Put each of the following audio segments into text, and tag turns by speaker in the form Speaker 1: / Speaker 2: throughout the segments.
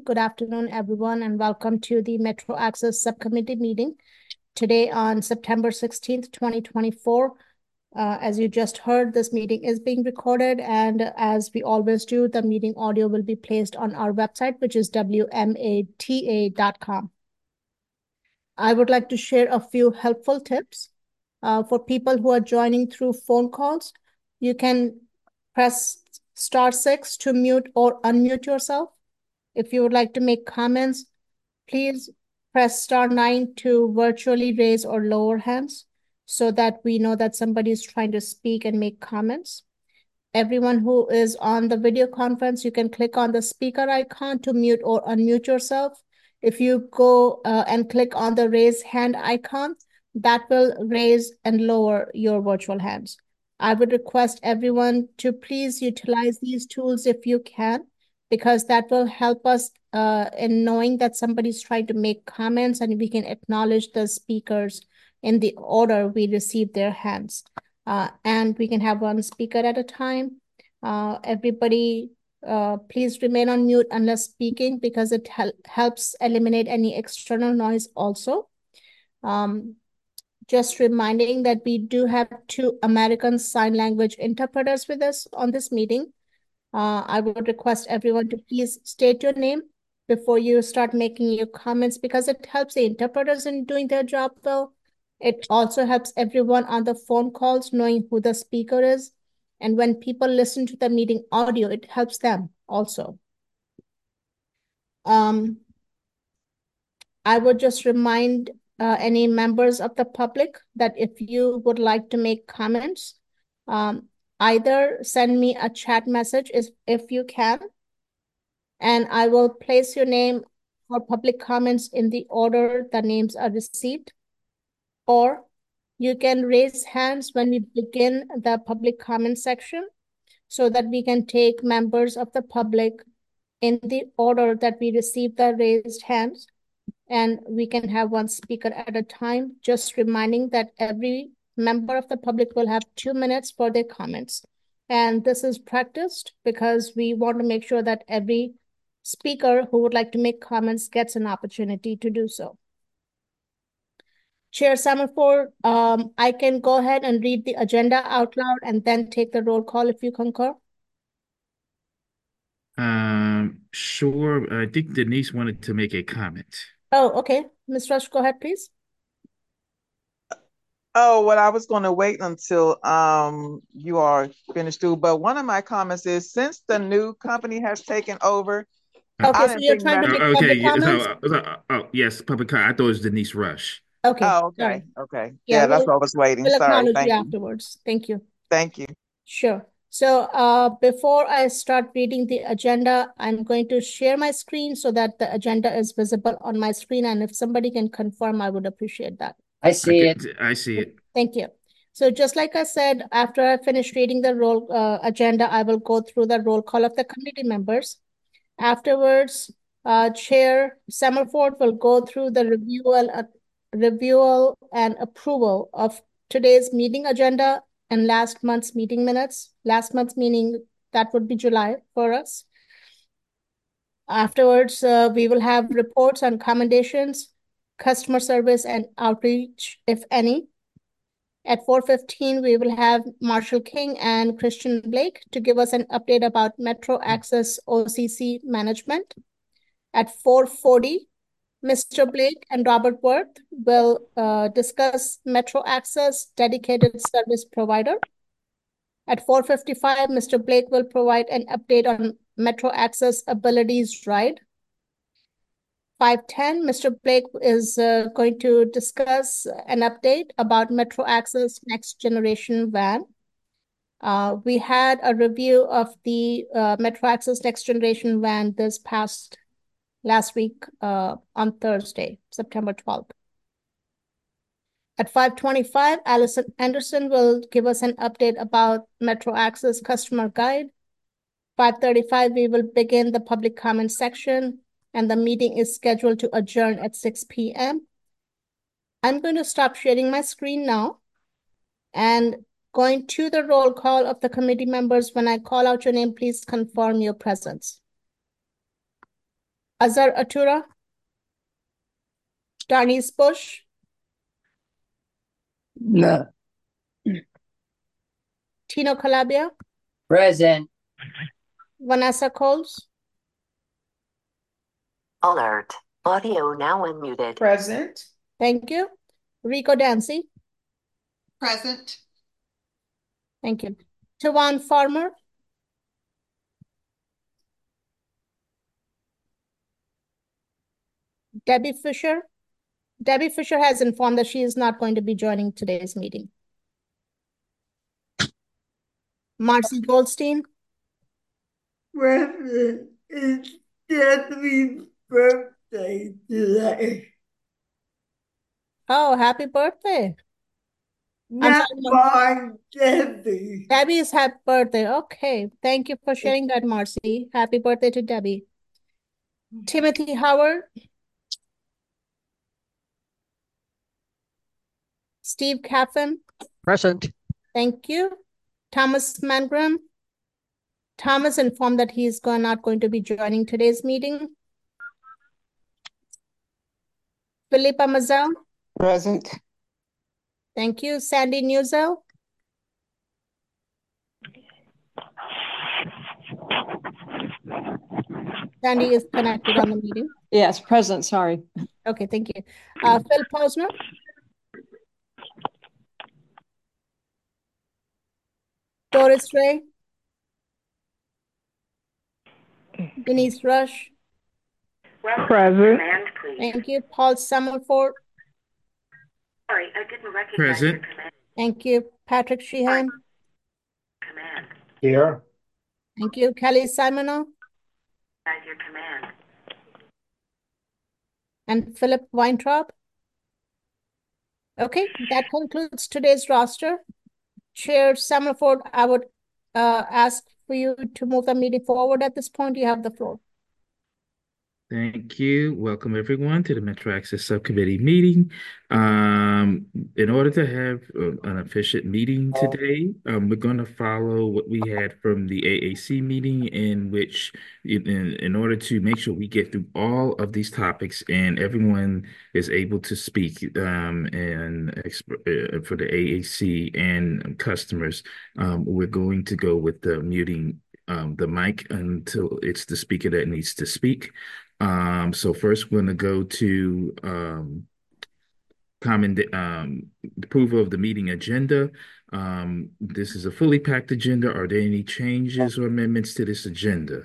Speaker 1: Good afternoon, everyone, and welcome to the Metro Access Subcommittee meeting today on September 16th, 2024. As you just heard, this meeting is being recorded, and as we always do, the meeting audio will be placed on our website, which is wmata.com. I would like to share a few helpful tips. For people who are joining through phone calls, you can press *6 to mute or unmute yourself. If you would like to make comments, please press *9 to virtually raise or lower hands so that we know that somebody is trying to speak and make comments. Everyone who is on the video conference, you can click on the speaker icon to mute or unmute yourself. If you go and click on the raise hand icon, that will raise and lower your virtual hands. I would request everyone to please utilize these tools if you can, because that will help us in knowing that somebody's trying to make comments and we can acknowledge the speakers in the order we receive their hands. And we can have one speaker at a time. Everybody, please remain on mute unless speaking because it helps eliminate any external noise also. Just reminding that we do have 2 American Sign Language interpreters with us on this meeting. I would request everyone to please state your name before you start making your comments because it helps the interpreters in doing their job well. It also helps everyone on the phone calls knowing who the speaker is. And when people listen to the meeting audio, it helps them also. I would just remind any members of the public that if you would like to make comments, either send me a chat message if you can, and I will place your name for public comments in the order the names are received. Or you can raise hands when we begin the public comment section so that we can take members of the public in the order that we receive the raised hands, and we can have one speaker at a time, just reminding that every member of the public will have 2 minutes for their comments. And this is practiced because we want to make sure that every speaker who would like to make comments gets an opportunity to do so. Chair Semaphore, I can go ahead and read the agenda out loud and then take the roll call if you concur.
Speaker 2: Sure. I think Denise wanted to make a comment.
Speaker 1: Oh, okay. Ms. Rush, go ahead, please.
Speaker 3: Oh, well, I was going to wait until you are finished too. But one of my comments is since the new company has taken over,
Speaker 1: Okay,
Speaker 3: I
Speaker 1: so
Speaker 3: didn't
Speaker 1: you're
Speaker 3: think
Speaker 1: trying to
Speaker 3: Metro.
Speaker 1: make
Speaker 2: Okay.
Speaker 1: public
Speaker 2: Yeah,
Speaker 1: comments?
Speaker 2: yes, public comment. I thought it was Denise Rush.
Speaker 1: Okay,
Speaker 3: Oh,
Speaker 1: all right.
Speaker 3: okay.
Speaker 1: Yeah,
Speaker 3: Yeah, that's what I was waiting.
Speaker 1: we'll
Speaker 3: Sorry.
Speaker 1: acknowledge you
Speaker 3: Thank you.
Speaker 1: afterwards. Thank you.
Speaker 3: Thank you.
Speaker 1: Sure. So before I start reading the agenda, I'm going to share my screen so that the agenda is visible on my screen. And if somebody can confirm, I would appreciate that.
Speaker 4: I see it.
Speaker 2: I see it.
Speaker 1: Thank you. So just like I said, after I finish reading the agenda, I will go through the roll call of the committee members. Afterwards, Chair Summerford will go through the review and approval of today's meeting agenda and last month's meeting minutes. Last month's meeting, that would be July for us. Afterwards, we will have reports on commendations, customer service, and outreach, if any. At 4:15, we will have Marshall King and Christian Blake to give us an update about Metro Access OCC management. At 4:40, Mr. Blake and Robert Worth will discuss Metro Access dedicated service provider. At 4:55, Mr. Blake will provide an update on Metro Access Abilities Ride. 5:10, Mr. Blake is going to discuss an update about Metro Access Next Generation Van. We had a review of the Metro Access Next Generation Van last week on Thursday, September 12th. At 5:25, Allison Anderson will give us an update about Metro Access Customer Guide. 5:35, we will begin the public comment section, and the meeting is scheduled to adjourn at 6 p.m. I'm going to stop sharing my screen now and going to the roll call of the committee members. When I call out your name, please confirm your presence. Azhar Atura, Darnice Bush,
Speaker 4: No.
Speaker 1: Tino Calabia,
Speaker 4: Present.
Speaker 1: Vanessa Coles,
Speaker 5: Alert. Audio now unmuted.
Speaker 3: Present.
Speaker 1: thank you. Rico Dancy,
Speaker 6: Present.
Speaker 1: thank you. Tawan Farmer, Debbie Fisher. Debbie Fisher has informed that she is not going to be joining today's meeting. Marcy Goldstein,
Speaker 4: Present. It's Stephanie's birthday today.
Speaker 1: oh, happy birthday.
Speaker 4: Not
Speaker 1: I'm sorry,
Speaker 4: mine, Debbie.
Speaker 1: Debbie's happy birthday. Okay, thank you for sharing that, Marcy. Happy birthday to Debbie. Timothy Howard, Steve Caffin,
Speaker 7: Present.
Speaker 1: thank you. Thomas Mangrum. Thomas informed that he is not going to be joining today's meeting. Philippa Mazel,
Speaker 7: Present.
Speaker 1: thank you. Sandy Newsell, Sandy is connected on the meeting.
Speaker 8: Yes, present, sorry.
Speaker 1: Okay, thank you. Phil Posner, Doris Ray, Denise Rush,
Speaker 5: Present.
Speaker 1: thank you. Paul Summerford,
Speaker 5: Sorry, I didn't recognize
Speaker 2: Present.
Speaker 5: your command.
Speaker 1: thank you. Patrick Sheehan,
Speaker 5: Command.
Speaker 7: Here.
Speaker 1: thank you. Kelly Simonow,
Speaker 5: Recognize your command.
Speaker 1: and Philip Weintraub. Okay, that concludes today's roster. Chair Summerford, I would ask for you to move the meeting forward at this point. You have the floor.
Speaker 2: Thank you. Welcome everyone to the Metro Access Subcommittee meeting. In order to have an efficient meeting today, we're going to follow what we had from the AAC meeting, in which, in order to make sure we get through all of these topics and everyone is able to speak for the AAC and customers, we're going to go with the muting the mic until it's the speaker that needs to speak. So first we're going to go to approval of the meeting agenda. This is a fully packed agenda. Are there any changes or amendments to this agenda?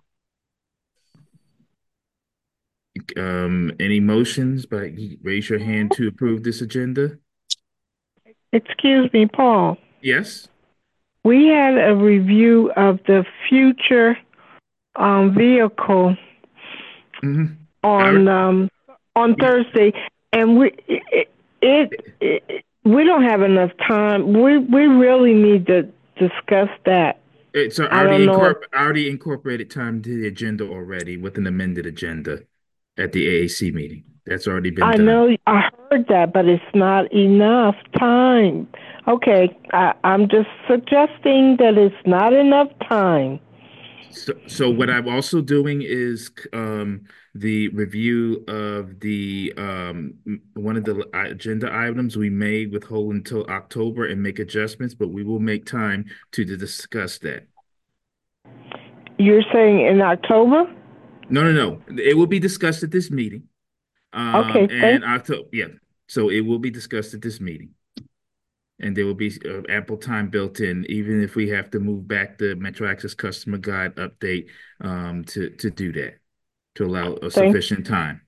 Speaker 2: Any motions? Raise your hand to approve this agenda.
Speaker 9: Excuse me, Paul.
Speaker 2: Yes.
Speaker 9: We had a review of the future vehicle on Thursday, and we don't have enough time. We really need to discuss that.
Speaker 2: It's already incorporated time to the agenda already with an amended agenda at the AAC meeting. That's already been done.
Speaker 9: I know, I heard that, but it's not enough time. Okay, I'm just suggesting that it's not enough time.
Speaker 2: So what I'm also doing is the review of the one of the agenda items. We may withhold until October and make adjustments, but we will make time to discuss that.
Speaker 9: You're saying in October?
Speaker 2: No. It will be discussed at this meeting.
Speaker 9: Okay,
Speaker 2: and October, yeah. So it will be discussed at this meeting. And there will be ample time built in, even if we have to move back the Metro Access Customer Guide update to do that, to allow a sufficient time.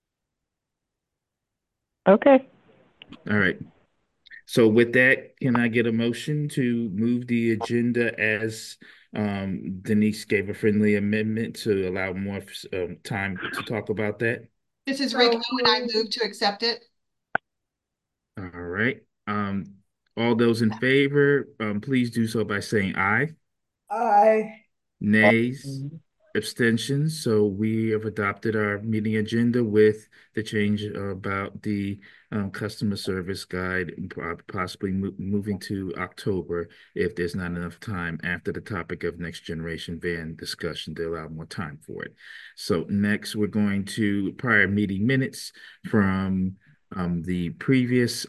Speaker 9: Okay.
Speaker 2: All right. So with that, can I get a motion to move the agenda as Denise gave a friendly amendment to allow more time to talk about that?
Speaker 6: This is Rico, and I move to accept it.
Speaker 2: All right. All those in favor, please do so by saying aye.
Speaker 4: Aye.
Speaker 2: Nays. Abstentions. So we have adopted our meeting agenda with the change about the customer service guide, possibly moving to October if there's not enough time after the topic of next generation van discussion to allow more time for it. So next, we're going to prior meeting minutes from the previous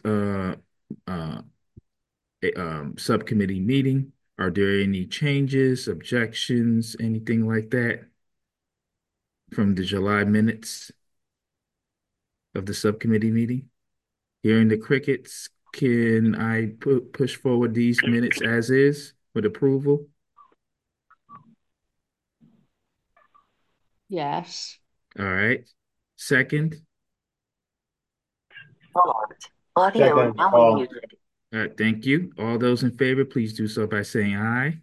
Speaker 2: subcommittee meeting. Are there any changes, objections, anything like that from the July minutes of the subcommittee meeting? Hearing the crickets, can I push forward these minutes as is with approval?
Speaker 7: Yes.
Speaker 2: All right. Second.
Speaker 5: Audio
Speaker 8: Second,
Speaker 5: now
Speaker 8: Paul.
Speaker 5: muted.
Speaker 2: All right, thank you. All those in favor, please do so by saying aye.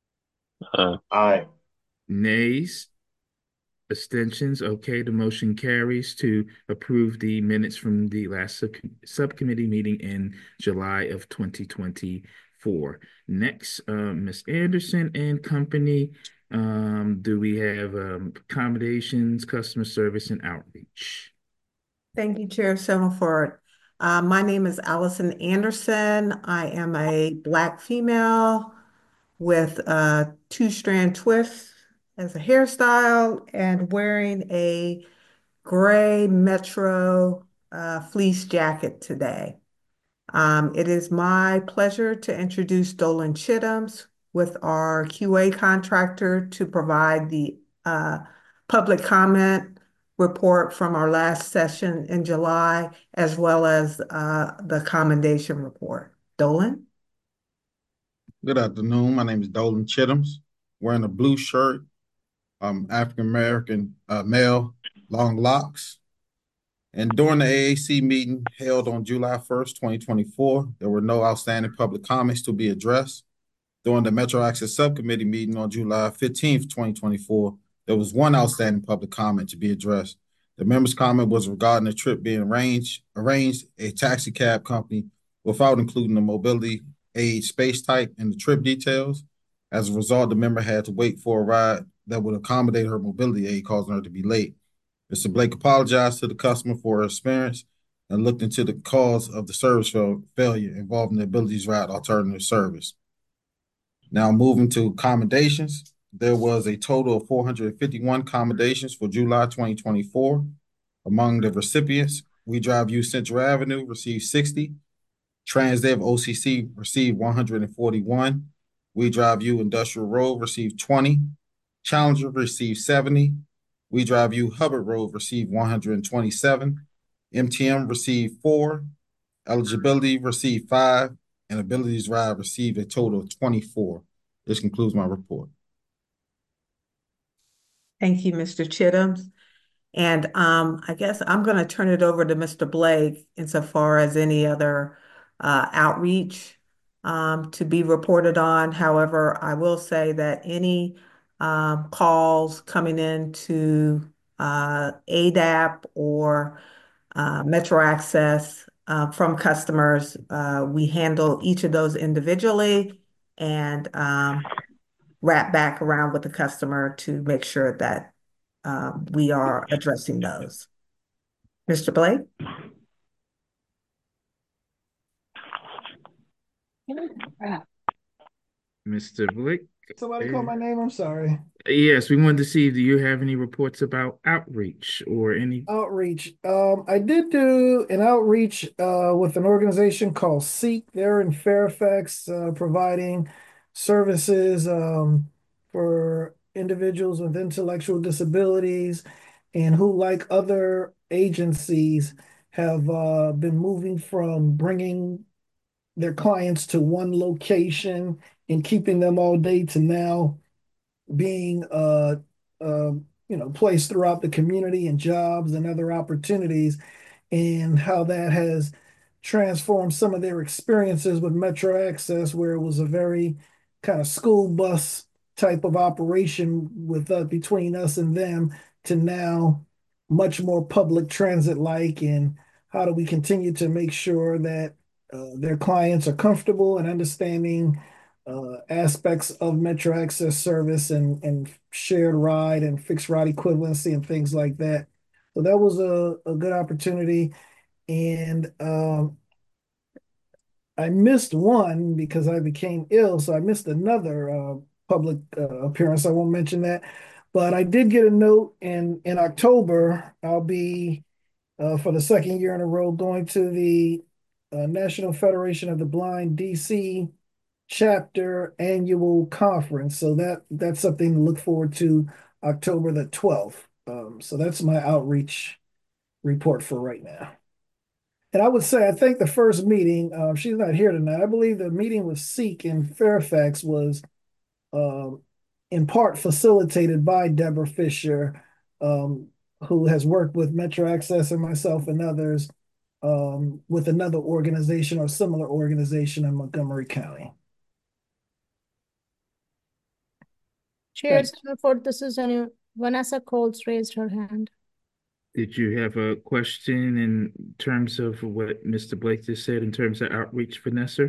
Speaker 8: Aye.
Speaker 2: Nays. Abstentions. Okay, the motion carries to approve the minutes from the last subcommittee meeting in July of 2024. Next, Ms. Anderson and company, do we have accommodations, customer service, and outreach?
Speaker 10: Thank you, Chair Semaphore. My name is Allison Anderson. I am a Black female with a two-strand twist as a hairstyle and wearing a gray Metro fleece jacket today. It is my pleasure to introduce Dolan Chitums with our QA contractor to provide the public comment report from our last session in July, as well as the commendation report. Dolan?
Speaker 11: Good afternoon. My name is Dolan Chitums. Wearing a blue shirt, African-American male, long locks. And during the AAC meeting held on July 1st, 2024, there were no outstanding public comments to be addressed. During the Metro Access Subcommittee meeting on July 15th, 2024, there was one outstanding public comment to be addressed. The member's comment was regarding a trip being arranged a taxi cab company without including the mobility aid space type in the trip details. As a result, the member had to wait for a ride that would accommodate her mobility aid, causing her to be late. Mr. Blake apologized to the customer for her experience and looked into the cause of the service failure involving the Abilities Ride alternative service. Now moving to commendations, there was a total of 451 commendations for July 2024. Among the recipients, We Drive You Central Avenue received 60, Transdev OCC received 141, We Drive You Industrial Road received 20, Challenger received 70, We Drive You Hubbard Road received 127, MTM received 4, Eligibility received 5, and Abilities Ride received a total of 24. This concludes my report.
Speaker 10: Thank you, Mr. Chitums. And I guess I'm going to turn it over to Mr. Blake insofar as any other outreach to be reported on. However, I will say that any calls coming into ADAP or Metro Access from customers, we handle each of those individually and wrap back around with the customer to make sure that we are addressing those. Mr. Blake?
Speaker 2: Mr. Blake?
Speaker 12: Somebody called my name, I'm sorry.
Speaker 2: Yes, we wanted to see, do you have any reports about outreach or any?
Speaker 12: Outreach. I did do an outreach with an organization called Seek. They're in Fairfax, providing services for individuals with intellectual disabilities and who, like other agencies, have been moving from bringing their clients to one location and keeping them all day to now being placed throughout the community and jobs and other opportunities, and how that has transformed some of their experiences with Metro Access, where it was a very kind of school bus type of operation with between us and them, to now much more public transit like. And how do we continue to make sure that their clients are comfortable and understanding aspects of Metro Access service and shared ride and fixed ride equivalency and things like that. So that was a good opportunity. And I missed one because I became ill, so I missed another public appearance. I won't mention that, but I did get a note in October. I'll be for the second year in a row going to the National Federation of the Blind DC chapter annual conference. So that's something to look forward to October the 12th. So that's my outreach report for right now. And I would say, I think the first meeting, she's not here tonight. I believe the meeting with Seek in Fairfax was in part facilitated by Deborah Fisher, who has worked with Metro Access and myself and others with another organization or similar organization in Montgomery County.
Speaker 1: Chair Summerford, this is Vanessa Coles raised her hand.
Speaker 2: Did you have a question in terms of what Mr. Blake just said in terms of outreach, Vanessa?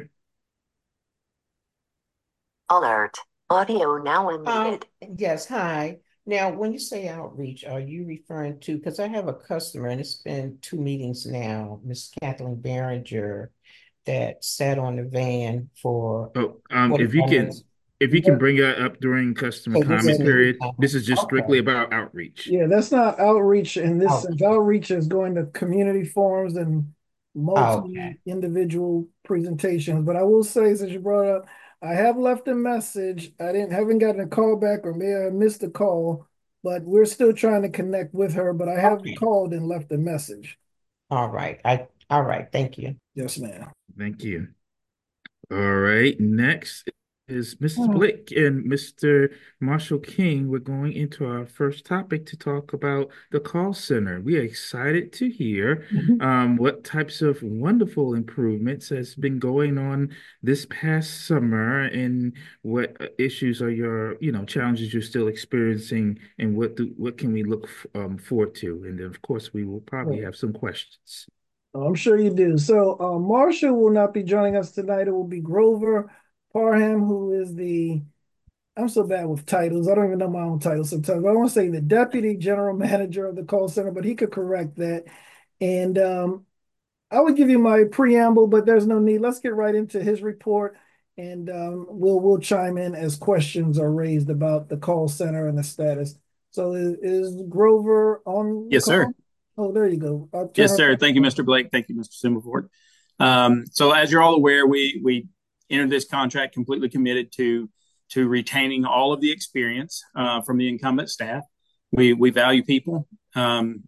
Speaker 7: Alert. Audio now unmuted.
Speaker 13: Yes, hi. Now, when you say outreach, are you referring to, because I have a customer, and it's been 2 meetings now, Miss Kathleen Behringer, that sat on the van for.
Speaker 2: If you can bring that up during customer comment period, this is just strictly about outreach.
Speaker 12: Yeah, that's not outreach in this sense. Outreach is going to community forums and multi-individual presentations. But I will say, since you brought it up, I have left a message. Haven't gotten a call back, or maybe I missed a call, but we're still trying to connect with her. But I have called and left a message.
Speaker 13: All right. All right. Thank you.
Speaker 12: Yes, ma'am.
Speaker 2: Thank you. All right. Next is Mrs. Blake and Mr. Marshall King. We're going into our first topic to talk about the call center. We are excited to hear what types of wonderful improvements has been going on this past summer, and what issues are your, challenges you're still experiencing, and what can we look forward to? And then, of course, we will probably have some questions.
Speaker 12: I'm sure you do. So Marshall will not be joining us tonight. It will be Grover Parham, who is I'm so bad with titles. I don't even know my own title sometimes. But I want to say the Deputy General Manager of the call center, but he could correct that. And I would give you my preamble, but there's no need. Let's get right into his report, and we'll chime in as questions are raised about the call center and the status. So is Grover on the
Speaker 14: Yes,
Speaker 12: call?
Speaker 14: sir.
Speaker 12: Oh, there you go.
Speaker 14: Yes, sir. Thank you, Mr. Blake. Thank you, Mr. Summerford. So as you're all aware, we entered this contract completely committed to retaining all of the experience from the incumbent staff. We value people, and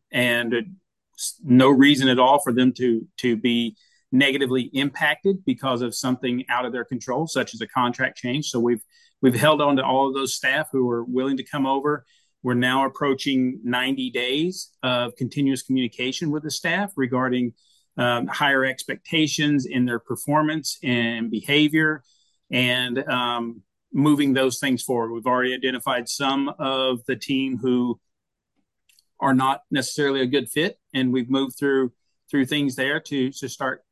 Speaker 14: no reason at all for them to be negatively impacted because of something out of their control, such as a contract change. So we've held on to all of those staff who are willing to come over. We're now approaching 90 days of continuous communication with the staff regarding higher expectations in their performance and behavior, and moving those things forward. We've already identified some of the team who are not necessarily a good fit, and we've moved through things there to start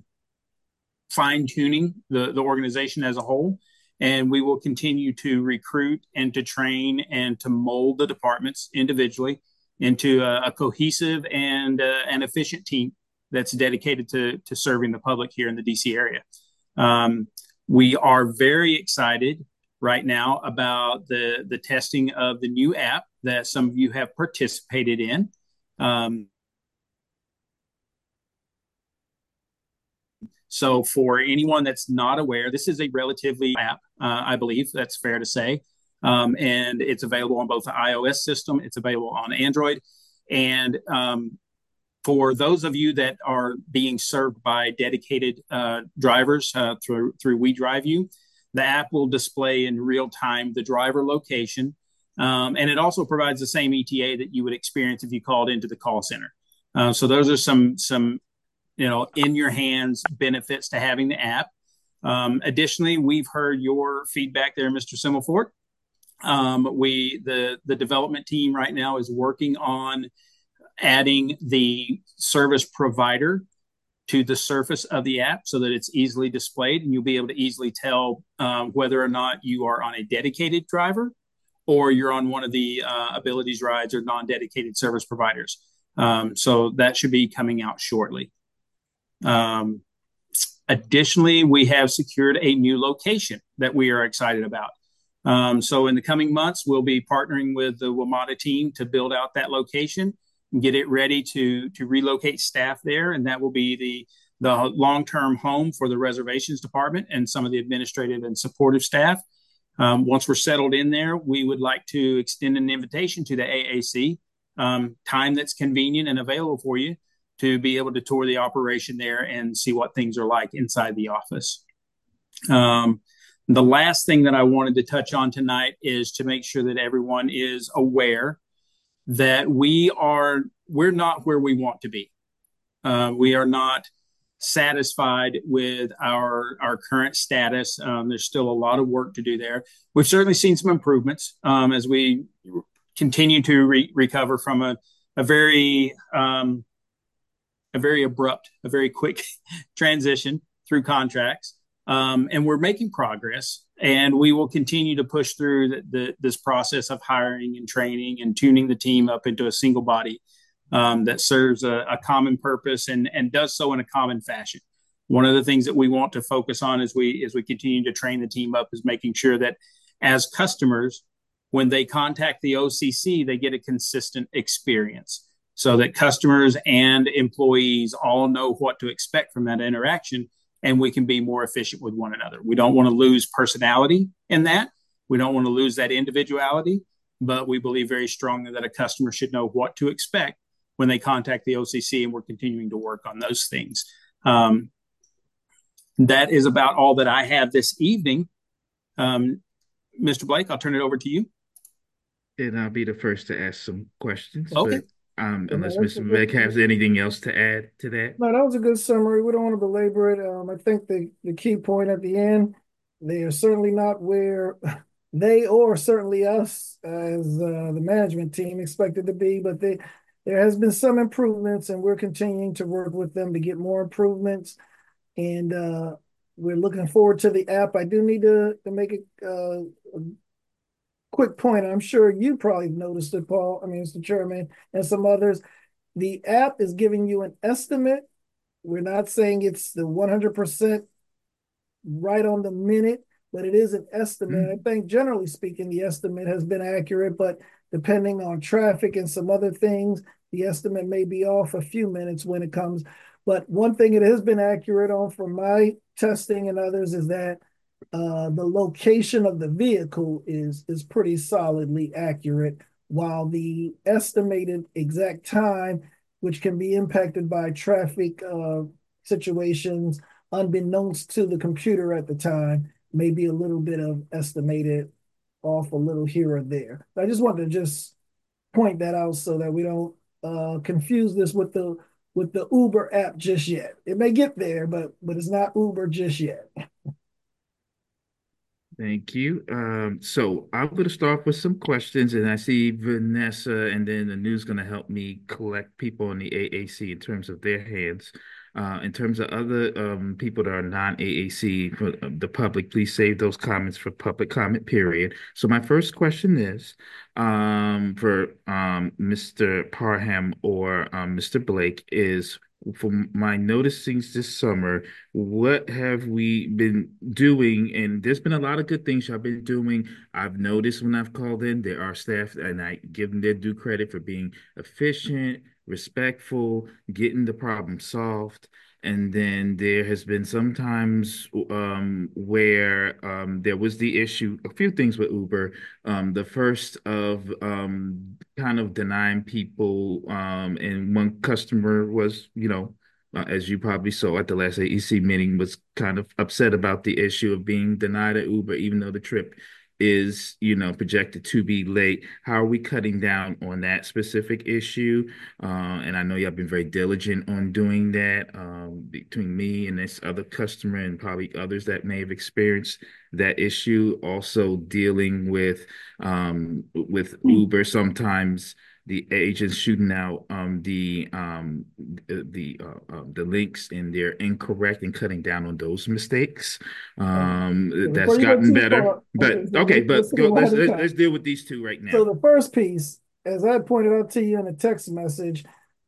Speaker 14: fine-tuning the organization as a whole. And we will continue to recruit and to train and to mold the departments individually into a cohesive and an efficient team that's dedicated to serving the public here in the DC area. We are very excited right now about the testing of the new app that some of you have participated in. So for anyone that's not aware, this is a relatively app, I believe that's fair to say. And it's available on both the iOS system, it's available on Android. And for those of you that are being served by dedicated drivers through WeDriveU, the app will display in real time the driver location. And it also provides the same ETA that you would experience if you called into the call center. So those are some in your hands benefits to having the app. Additionally, we've heard your feedback there, Mr. Simmelfort. The development team right now is working on adding the service provider to the surface of the app so that it's easily displayed, and you'll be able to easily tell whether or not you are on a dedicated driver or you're on one of the abilities rides or non-dedicated service providers. So that should be coming out shortly. Additionally, we have secured a new location that we are excited about. So in the coming months, we'll be partnering with the WMATA team to build out that location and get it ready to relocate staff there. And that will be the long-term home for the reservations department and some of the administrative and supportive staff. Once we're settled in there, we would like to extend an invitation to the AAC, time that's convenient and available for you to be able to tour the operation there and see what things are like inside the office. The last thing that I wanted to touch on tonight is to make sure that everyone is aware that we're not where we want to be. We are not satisfied with our current status. There's still a lot of work to do there. We've certainly seen some improvements as we continue to recover from a very abrupt, a very quick transition through contracts. And we're making progress, and we will continue to push through this process of hiring and training and tuning the team up into a single body that serves a common purpose and does so in a common fashion. One of the things that we want to focus on as we continue to train the team up is making sure that as customers, when they contact the OCC, they get a consistent experience so that customers and employees all know what to expect from that interaction, and we can be more efficient with one another. We don't want to lose personality in that. We don't want to lose that individuality, but we believe very strongly that a customer should know what to expect when they contact the OCC, and we're continuing to work on those things. That is about all that I have this evening. Mr. Blake, I'll turn it over to you.
Speaker 2: And I'll be the first to ask some questions.
Speaker 14: Okay.
Speaker 2: But, unless Mr. Beck has anything else to add to that.
Speaker 12: No, that was a good summary. We don't want to belabor it. I think the key point at the end, they are certainly not where they or certainly us as the management team expected to be, but there has been some improvements, and we're continuing to work with them to get more improvements. And we're looking forward to the app. I do need to make a quick point. I'm sure you probably noticed it, Paul, Mr. Chairman, and some others. The app is giving you an estimate. We're not saying it's the 100% right on the minute, but it is an estimate. I think generally speaking, the estimate has been accurate, but depending on traffic and some other things, the estimate may be off a few minutes when it comes. But one thing it has been accurate on from my testing and others is that the location of the vehicle is pretty solidly accurate, while the estimated exact time, which can be impacted by traffic situations unbeknownst to the computer at the time, may be a little bit of estimated off a little here or there. I just wanted to just point that out so that we don't confuse this with the Uber app just yet. It may get there, but it's not Uber just yet.
Speaker 2: Thank you. So I'm going to start with some questions, and I see Vanessa and then the news going to help me collect people in the AAC in terms of their hands. In terms of other people that are non-AAC, for the public, please save those comments for public comment period. So my first question is for Mr. Parham or Mr. Blake is, from my noticings this summer, what have we been doing? And there's been a lot of good things y'all been doing. I've noticed when I've called in, there are staff, and I give them their due credit for being efficient, respectful, getting the problem solved. And then there has been sometimes where there was the issue, a few things with Uber. The first of kind of denying people, and one customer was, as you probably saw at the last AEC meeting, was kind of upset about the issue of being denied at Uber, even though the trip is, projected to be late. How are we cutting down on that specific issue? And I know y'all been very diligent on doing that, between me and this other customer and probably others that may have experienced that issue. Also dealing with Uber sometimes the agents shooting out the links, and they're incorrect, and cutting down on those mistakes. That's
Speaker 12: Before you go
Speaker 2: gotten
Speaker 12: too
Speaker 2: better.
Speaker 12: far,
Speaker 2: But
Speaker 12: so
Speaker 2: okay,
Speaker 12: let's
Speaker 2: but
Speaker 12: do
Speaker 2: go.
Speaker 12: it one
Speaker 2: Let's
Speaker 12: at a
Speaker 2: let's,
Speaker 12: time.
Speaker 2: let's deal with these two right
Speaker 12: So
Speaker 2: now.
Speaker 12: the first piece, as I pointed out to you in a text message,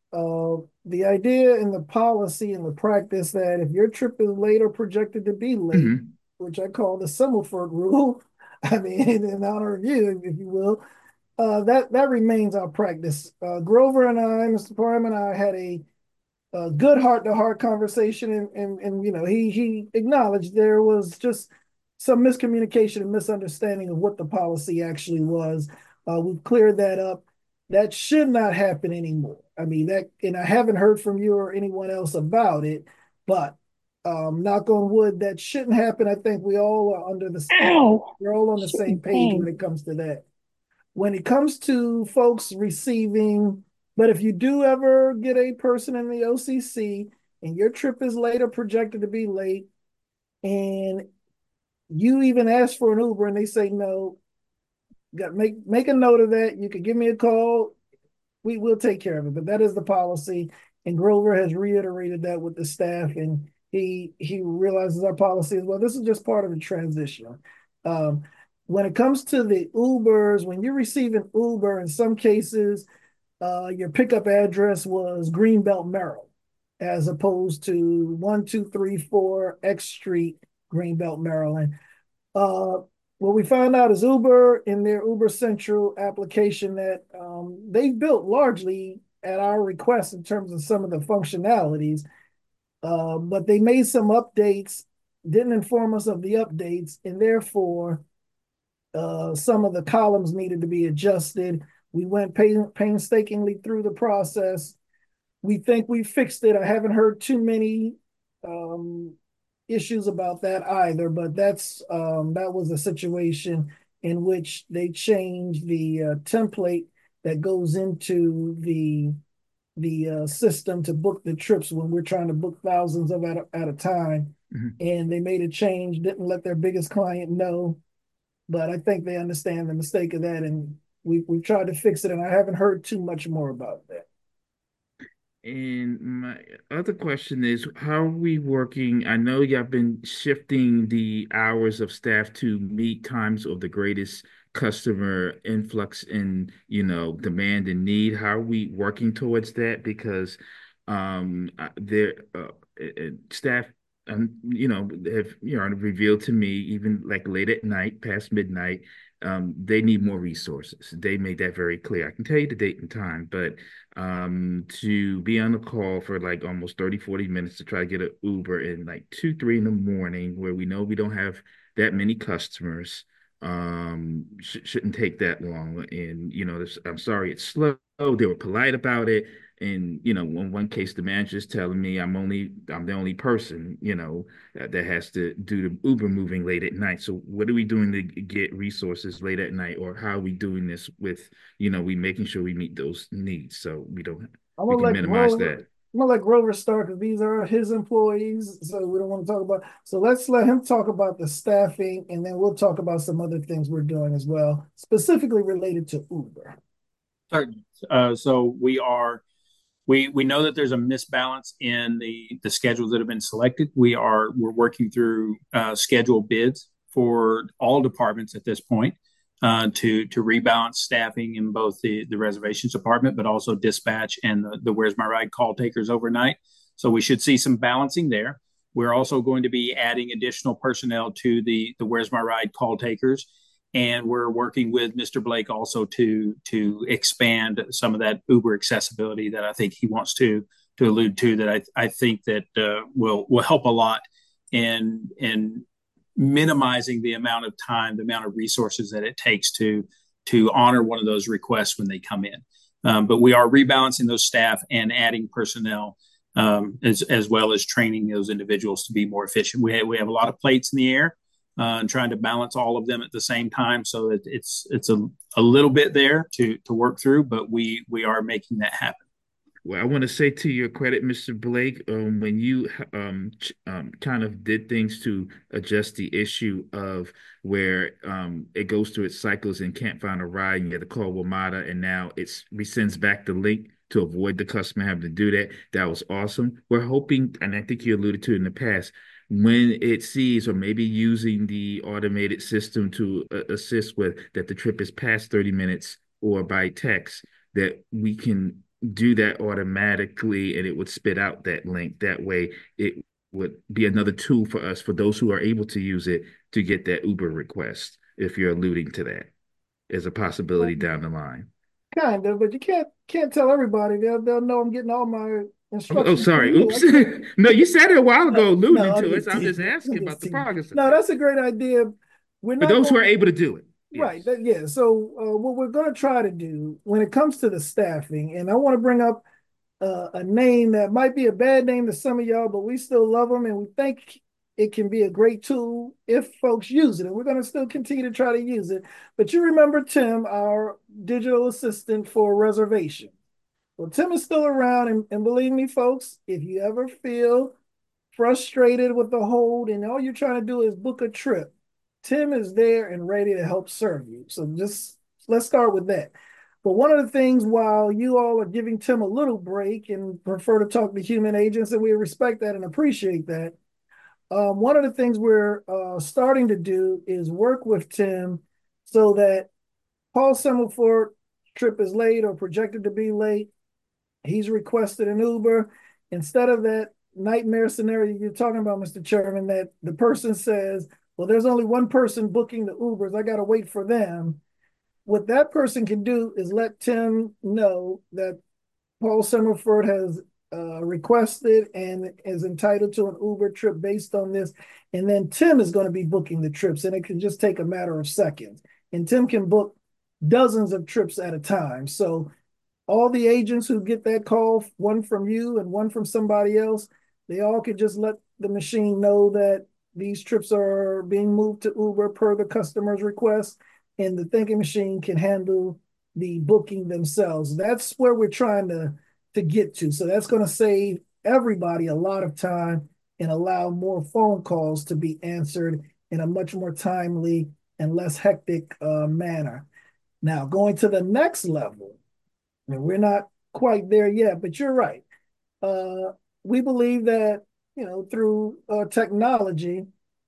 Speaker 12: the idea in the policy and the practice that if your trip is late or projected to be late, which I call the Summerford rule, I mean, in honor of you, if you will, that remains our practice. Grover and I, Mr. Parham and I, had a good heart-to-heart conversation, and you know, he acknowledged there was just some miscommunication and misunderstanding of what the policy actually was. We've cleared that up. That should not happen anymore. I mean, that, and I haven't heard from you or anyone else about it, but knock on wood, that shouldn't happen. I think we all are we're all on the same page when it comes to that. When it comes to folks receiving, but if you do ever get a person in the OCC and your trip is late or projected to be late, and you even ask for an Uber and they say no, got make a note of that. You can give me a call. We will take care of it. But that is the policy, and Grover has reiterated that with the staff, and he realizes our policy as well. This is just part of the transition. When it comes to the Ubers, when you receive an Uber, in some cases, your pickup address was Greenbelt, Maryland, as opposed to 1234 X Street, Greenbelt, Maryland. What we found out is Uber, in their Uber Central application that they've built largely at our request in terms of some of the functionalities, but they made some updates, didn't inform us of the updates, and therefore some of the columns needed to be adjusted. We went painstakingly through the process. We think we fixed it. I haven't heard too many issues about that either, but that was a situation in which they changed the template that goes into the system to book the trips when we're trying to book thousands of at a time. And they made a change, didn't let their biggest client know, but I think they understand the mistake of that, and we've tried to fix it, and I haven't heard too much more about that.
Speaker 2: And my other question is, how are we working? I know y'all been shifting the hours of staff to meet times of the greatest customer influx in, demand and need. How are we working towards that? Because their staff, have revealed to me, even like late at night, past midnight, they need more resources. They made that very clear. I can tell you the date and time, but to be on the call for like almost 30, 40 minutes to try to get an Uber in like 2, 3 in the morning, where we know we don't have that many customers, shouldn't take that long. And, I'm sorry, it's slow. They were polite about it. And, in one case, the manager's telling me I'm the only person, that has to do the Uber moving late at night. So what are we doing to get resources late at night? Or how are we doing this with, we making sure we meet those needs so we can minimize that?
Speaker 12: I'm gonna let Grover start because these are his employees, so we don't want to talk about. So let's let him talk about the staffing, and then we'll talk about some other things we're doing as well, specifically related to Uber.
Speaker 14: Certainly. So we know that there's a misbalance in the schedules that have been selected. We're working through schedule bids for all departments at this point to rebalance staffing in both the reservations department, but also dispatch and the Where's My Ride call takers overnight. So we should see some balancing there. We're also going to be adding additional personnel to the Where's My Ride call takers. And we're working with Mr. Blake also to expand some of that Uber accessibility that I think he wants to allude to, that I think that will help a lot in minimizing the amount of time, the amount of resources that it takes to honor one of those requests when they come in. But we are rebalancing those staff and adding personnel as well as training those individuals to be more efficient. We have a lot of plates in the air. And trying to balance all of them at the same time, so that it's a little bit there to work through, but we are making that happen.
Speaker 2: Well, I want to say to your credit, Mr. Blake, when you kind of did things to adjust the issue of where it goes through its cycles and can't find a ride, and you have to call WMATA, and now it's resends back the link to avoid the customer having to do that. That was awesome. We're hoping, and I think you alluded to it in the past, when it sees or maybe using the automated system to assist with that the trip is past 30 minutes or by text, that we can do that automatically and it would spit out that link. That way it would be another tool for us, for those who are able to use it, to get that Uber request, if you're alluding to that as a possibility down the line.
Speaker 12: Kind of, but you can't tell everybody. They'll know I'm getting all my
Speaker 2: Oh,
Speaker 12: instructions from
Speaker 2: sorry.
Speaker 12: you.
Speaker 2: Oops. No, you said it a while ago, alluding
Speaker 12: No, I'm
Speaker 2: to it.
Speaker 12: just
Speaker 2: So I'm just
Speaker 12: teasing.
Speaker 2: asking
Speaker 12: I'm
Speaker 2: about
Speaker 12: just
Speaker 2: the
Speaker 12: teasing.
Speaker 2: progress of
Speaker 12: No,
Speaker 2: it.
Speaker 12: that's a great idea. We're
Speaker 2: For
Speaker 12: not
Speaker 2: those who are
Speaker 12: going.
Speaker 2: able to do it.
Speaker 12: Right. Yeah. So what we're going to try to do when it comes to the staffing, and I want to bring up a name that might be a bad name to some of y'all, but we still love them and we think it can be a great tool if folks use it. And we're going to still continue to try to use it. But you remember Tim, our digital assistant for reservation. Well, Tim is still around. And believe me, folks, if you ever feel frustrated with the hold and all you're trying to do is book a trip, Tim is there and ready to help serve you. So just let's start with that. But one of the things, while you all are giving Tim a little break and prefer to talk to human agents, and we respect that and appreciate that, one of the things we're starting to do is work with Tim so that Paul Semmelfort trip is late or projected to be late. He's requested an Uber. Instead of that nightmare scenario you're talking about, Mr. Chairman, that the person says, well, there's only one person booking the Ubers. I got to wait for them. What that person can do is let Tim know that Paul Summerford has requested and is entitled to an Uber trip based on this. And then Tim is going to be booking the trips, and it can just take a matter of seconds. And Tim can book dozens of trips at a time. So all the agents who get that call, one from you and one from somebody else, they all could just let the machine know that these trips are being moved to Uber per the customer's request, and the thinking machine can handle the booking themselves. That's where we're trying to get to. So that's going to save everybody a lot of time and allow more phone calls to be answered in a much more timely and less hectic manner. Now, going to the next level, and we're not quite there yet, but you're right. We believe that, through technology,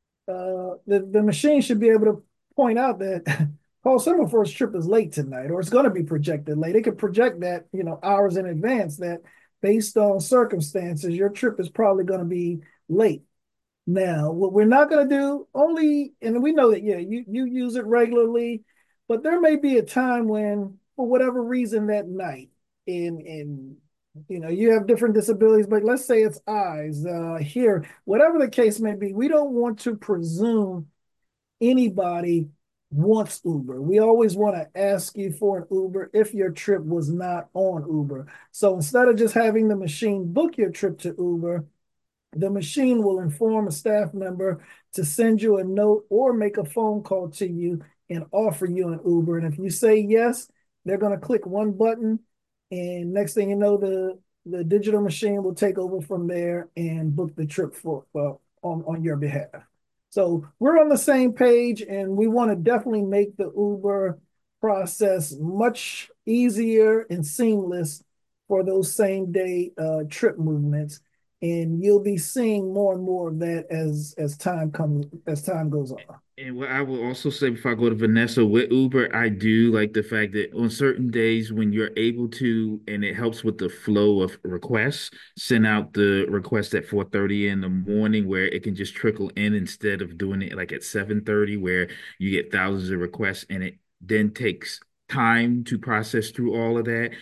Speaker 12: the machine should be able to point out that Paul Summerford's trip is late tonight, or it's going to be projected late. It could project that, hours in advance, that based on circumstances, your trip is probably going to be late. Now, what we're not going to do only, and we know that, yeah, you use it regularly, but there may be a time when, for whatever reason that night, in you have different disabilities, but let's say it's eyes, here, whatever the case may be, we don't want to presume anybody wants Uber. We always want to ask you for an Uber if your trip was not on Uber. So instead of just having the machine book your trip to Uber, the machine will inform a staff member to send you a note or make a phone call to you and offer you an Uber. And if you say yes, they're going to click one button, and next thing you know, the digital machine will take over from there and book the trip for on your behalf. So we're on the same page, and we want to definitely make the Uber process much easier and seamless for those same day trip movements. And you'll be seeing more and more of that as time goes on.
Speaker 2: And what I will also say before I go to Vanessa, with Uber, I do like the fact that on certain days when you're able to, and it helps with the flow of requests, send out the request at 4:30 in the morning, where it can just trickle in instead of doing it like at 7:30, where you get thousands of requests and it then takes time to process through all of that.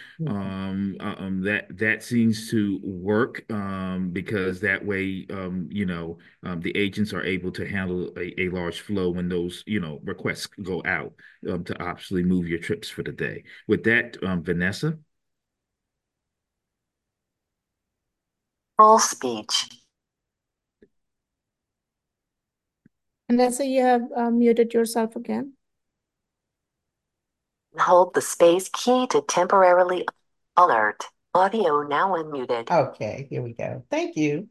Speaker 2: That seems to work, because that way, the agents are able to handle a large flow when those, requests go out, to optionally move your trips for the day. With that, Vanessa.
Speaker 7: Full speech.
Speaker 1: Vanessa, you have muted yourself again.
Speaker 7: Hold the space key to temporarily alert. Audio now unmuted.
Speaker 13: Okay, here we go. Thank you.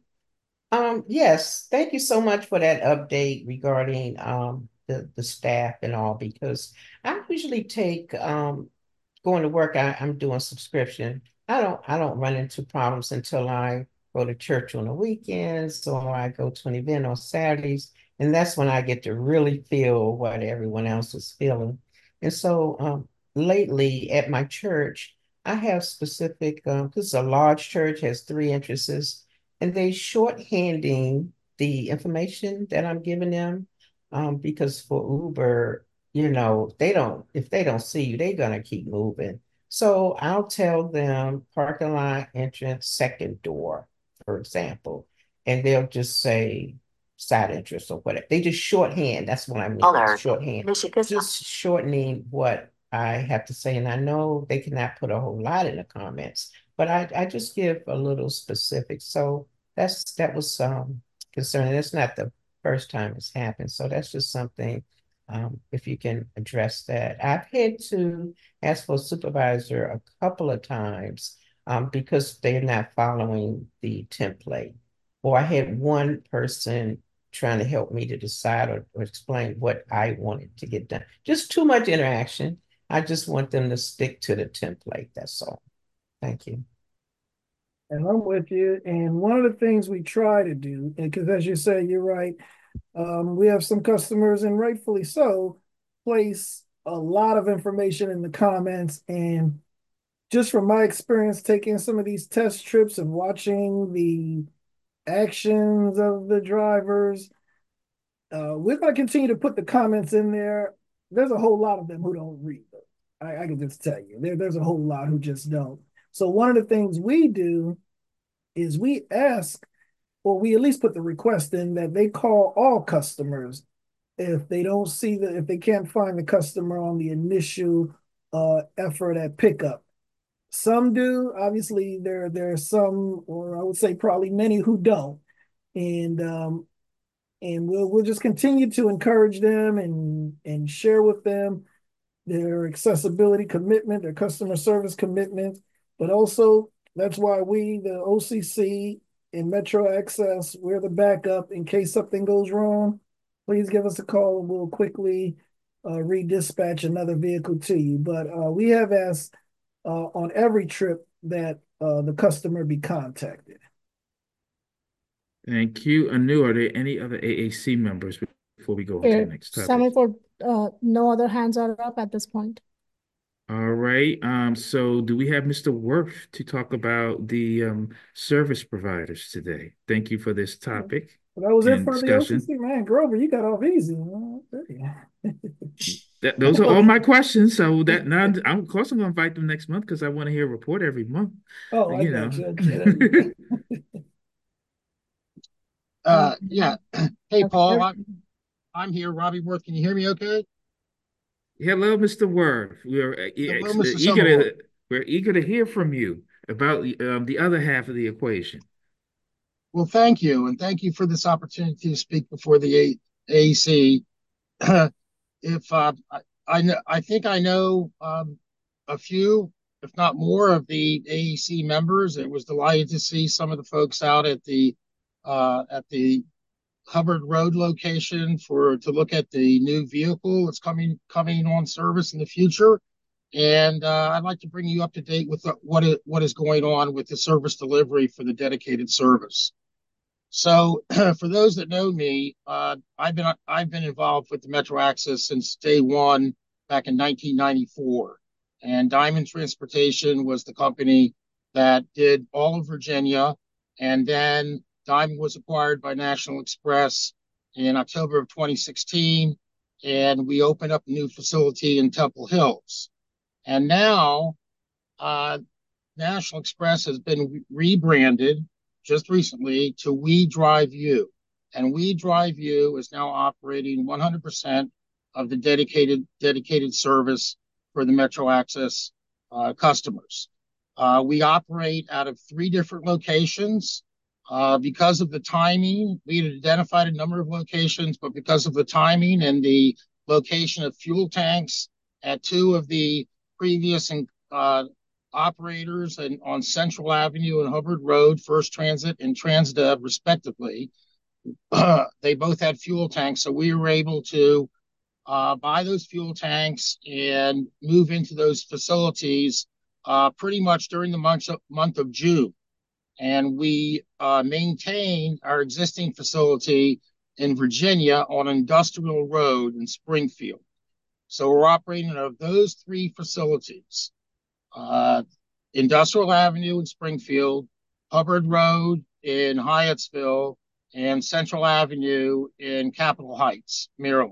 Speaker 13: Yes, thank you so much for that update regarding the staff and all, because I usually take going to work, I'm doing subscription. I don't run into problems until I go to church on the weekends or I go to an event on Saturdays. And that's when I get to really feel what everyone else is feeling. And so lately at my church, I have specific, because it's a large church, has 3 entrances, and they shorthanding the information that I'm giving them. Because for Uber, if they don't see you, they're gonna keep moving. So I'll tell them parking lot entrance, second door, for example, and they'll just say side entrance or whatever. They just shorthand. That's what I mean.
Speaker 7: Alert.
Speaker 13: Shorthand.
Speaker 7: Michigan.
Speaker 13: Just shortening what I have to say. And I know they cannot put a whole lot in the comments, but I just give a little specific. So that was concerning. That's not the first time it's happened. So that's just something, if you can address that. I've had to ask for a supervisor a couple of times because they're not following the template. Or I had one person trying to help me to decide or explain what I wanted to get done. Just too much interaction. I just want them to stick to the template. That's all. Thank you.
Speaker 12: And I'm with you. And one of the things we try to do, because as you say, you're right, we have some customers, and rightfully so, place a lot of information in the comments. And just from my experience taking some of these test trips and watching the actions of the drivers, we're going to continue to put the comments in there. There's a whole lot of them who don't read them. I can just tell you, there's a whole lot who just don't. So one of the things we do is we ask, or we at least put the request in that they call all customers if they don't see if they can't find the customer on the initial effort at pickup. Some do. Obviously, there are some, or I would say probably many, who don't. And we'll just continue to encourage them and share with them their accessibility commitment, their customer service commitment, but also that's why we, the OCC and Metro Access, we're the backup in case something goes wrong. Please give us a call and we'll quickly redispatch another vehicle to you. But we have asked on every trip that the customer be contacted.
Speaker 2: Thank you. Anu, are there any other AAC members before we go on to the next topic?
Speaker 1: Semaphore, no other hands are up at this point.
Speaker 2: All right. So do we have Mr. Worth to talk about the service providers today? Thank you for this topic.
Speaker 12: Well, that was it for
Speaker 2: discussion.
Speaker 12: the OCC, man. Grover, you got off easy.
Speaker 2: Those are all my questions. So that now, of course, I'm going to invite them next month because I want to hear a report every month.
Speaker 12: Oh, I got you.
Speaker 15: Yeah. Hey, Paul, I'm here. Robbie Worth. Can you hear me okay?
Speaker 2: Hello, Mr. Worth. We're eager to hear from you about the other half of the equation.
Speaker 15: Well, thank you, and thank you for this opportunity to speak before the AAC. I think I know a few, if not more, of the AAC members. It was delighted to see some of the folks out at the Hubbard Road location to look at the new vehicle that's coming on service in the future. And I'd like to bring you up to date with what is going on with the service delivery for the dedicated service. So for those that know me, I've been involved with the Metro Access since day one back in 1994. And Diamond Transportation was the company that did all of Virginia, and then Diamond was acquired by National Express in October of 2016, and we opened up a new facility in Temple Hills. And now National Express has been rebranded just recently to We Drive You. And We Drive You is now operating 100% of the dedicated service for the Metro Access customers. We operate out of 3 different locations. Because of the timing, we had identified a number of locations, but because of the timing and the location of fuel tanks at 2 of the previous operators and on Central Avenue and Hubbard Road, First Transit and Transdev, respectively. They both had fuel tanks, so we were able to buy those fuel tanks and move into those facilities pretty much during the month of June. And we maintain our existing facility in Virginia on Industrial Road in Springfield. So we're operating out of those three facilities, Industrial Avenue in Springfield, Hubbard Road in Hyattsville, and Central Avenue in Capitol Heights, Maryland.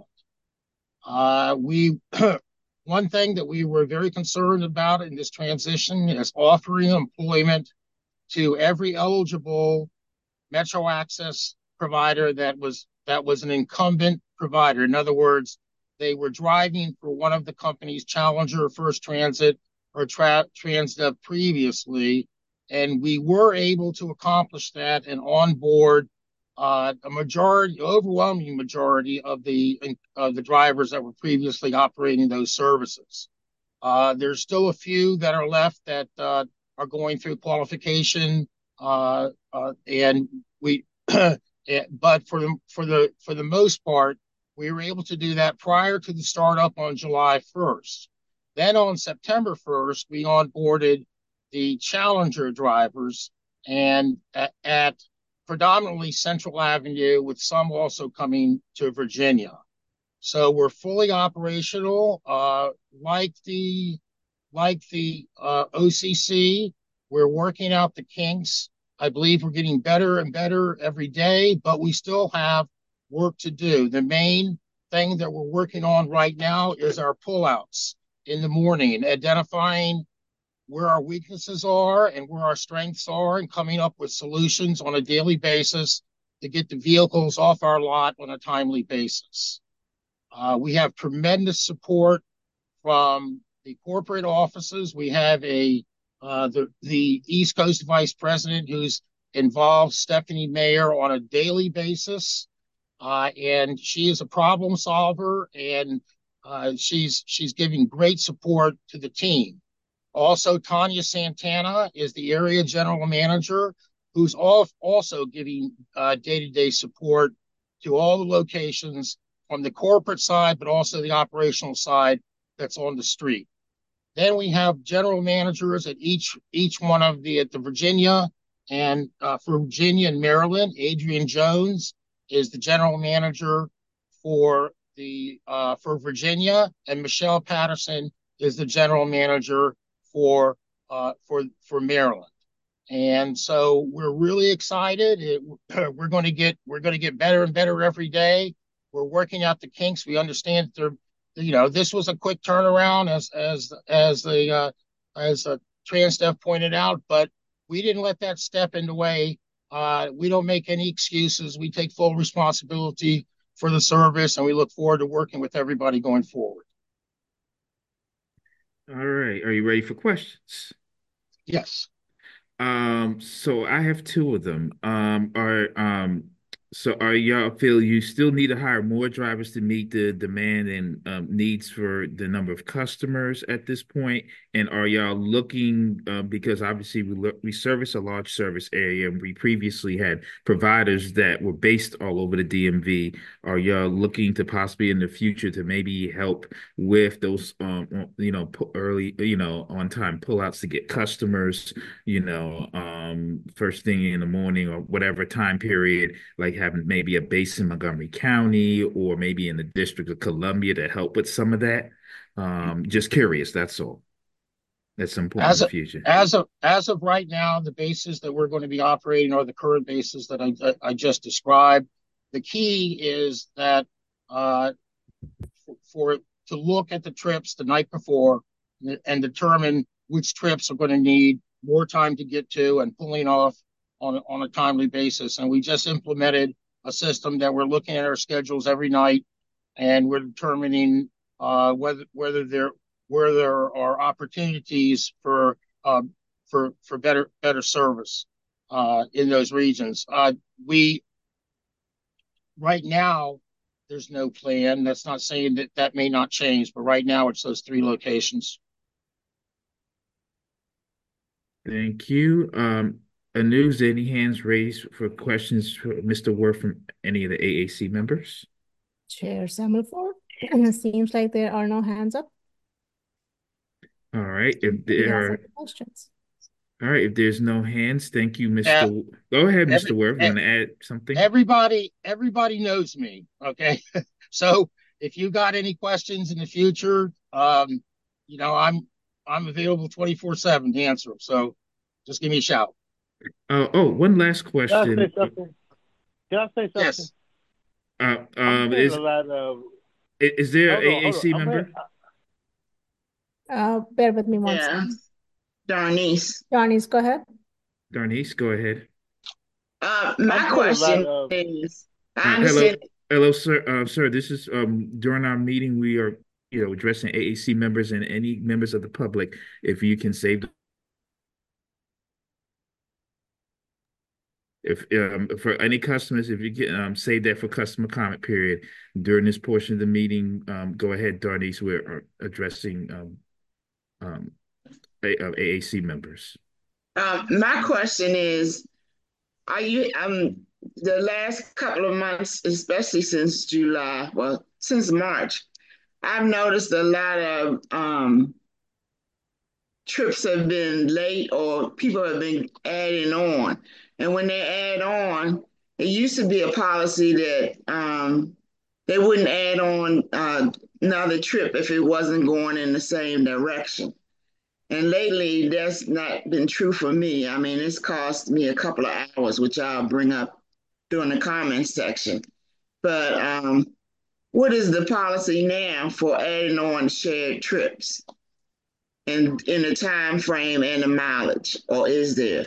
Speaker 15: One thing that we were very concerned about in this transition is offering employment to every eligible Metro Access provider that was an incumbent provider. In other words, they were driving for one of the companies, Challenger, First Transit, or Transdev previously, and we were able to accomplish that and onboard overwhelming majority of the drivers that were previously operating those services. There's still a few that are left that are going through qualification, and we, but for the most part, we were able to do that prior to the startup on July 1st. Then on September 1st, we onboarded the Challenger drivers and at predominantly Central Avenue, with some also coming to Virginia. So we're fully operational, like the OCC. We're working out the kinks. I believe we're getting better and better every day, but we still have work to do. The main thing that we're working on right now is our pullouts in the morning, identifying where our weaknesses are and where our strengths are, and coming up with solutions on a daily basis to get the vehicles off our lot on a timely basis. We have tremendous support from the corporate offices. We have the East Coast Vice President who's involved, Stephanie Mayer, on a daily basis. And she is a problem solver, and she's giving great support to the team. Also, Tanya Santana is the area general manager, who's also giving day-to-day support to all the locations from the corporate side, but also the operational side that's on the street. Then we have general managers at each one of at the Virginia, and for Virginia and Maryland, Adrian Jones is the general manager for Virginia, and Michelle Patterson is the general manager for Maryland. And so we're really excited. We're going to get better and better every day. We're working out the kinks. We understand this was a quick turnaround, as Transdev pointed out, but we didn't let that step in the way. We don't make any excuses. We take full responsibility for the service, and we look forward to working with everybody going forward.
Speaker 2: All right. Are you ready for questions?
Speaker 15: Yes.
Speaker 2: So I have two of them. Are y'all feel you still need to hire more drivers to meet the demand and needs for the number of customers at this point? And are y'all looking, because obviously we service a large service area, and we previously had providers that were based all over the DMV. Are y'all looking to possibly in the future to maybe help with those, early, on time pullouts to get customers, first thing in the morning or whatever time period, like having maybe a base in Montgomery County or maybe in the District of Columbia to help with some of that? Just curious, that's all. At some point in the future.
Speaker 15: As of right now, the bases that we're going to be operating are the current bases that I just described. The key is that to look at the trips the night before and determine which trips are going to need more time to get to and pulling off on a timely basis. And we just implemented a system that we're looking at our schedules every night, and we're determining where there are opportunities for better service in those regions. Right now, there's no plan. That's not saying that may not change, but right now it's those three locations.
Speaker 2: Thank you. Anu, is there any hands raised for questions for Mr. Worth from any of the AAC members?
Speaker 1: Chair Semaphore, it seems like there are no hands up.
Speaker 2: All right. If
Speaker 1: We have
Speaker 2: there
Speaker 1: some
Speaker 2: are,
Speaker 1: questions.
Speaker 2: all right. If there's no hands, thank you,
Speaker 15: Yeah.
Speaker 2: Mr. Go ahead, Mr. Worth. You want to add something?
Speaker 15: Everybody knows me. Okay. So if you got any questions in the future, you know, I'm available 24/7 to answer them. So just give me a shout.
Speaker 2: One last
Speaker 8: Can I
Speaker 2: question.
Speaker 8: say something? Can I say something?
Speaker 15: Yes.
Speaker 8: I'm hearing a lot of.
Speaker 2: Is there an
Speaker 8: Hold on.
Speaker 2: AAC member?
Speaker 1: Bear with me one second.
Speaker 16: Darnice.
Speaker 1: Darnice, go ahead.
Speaker 2: Darnice, go ahead.
Speaker 16: My question is, I understand.
Speaker 2: Hello, sir. Sir, this is during our meeting, we are, addressing AAC members and any members of the public. If you can save if for any customers, if you can save that for customer comment period during this portion of the meeting, go ahead, Darnice. We're addressing AAC members.
Speaker 16: My question is, are you the last couple of months, especially since July, well, since March, I've noticed a lot of trips have been late or people have been adding on. And when they add on, it used to be a policy that they wouldn't add on another trip if it wasn't going in the same direction. And lately, that's not been true for me. I mean, it's cost me a couple of hours, which I'll bring up during the comments section. But what is the policy now for adding on shared trips and in the time frame and the mileage, or is there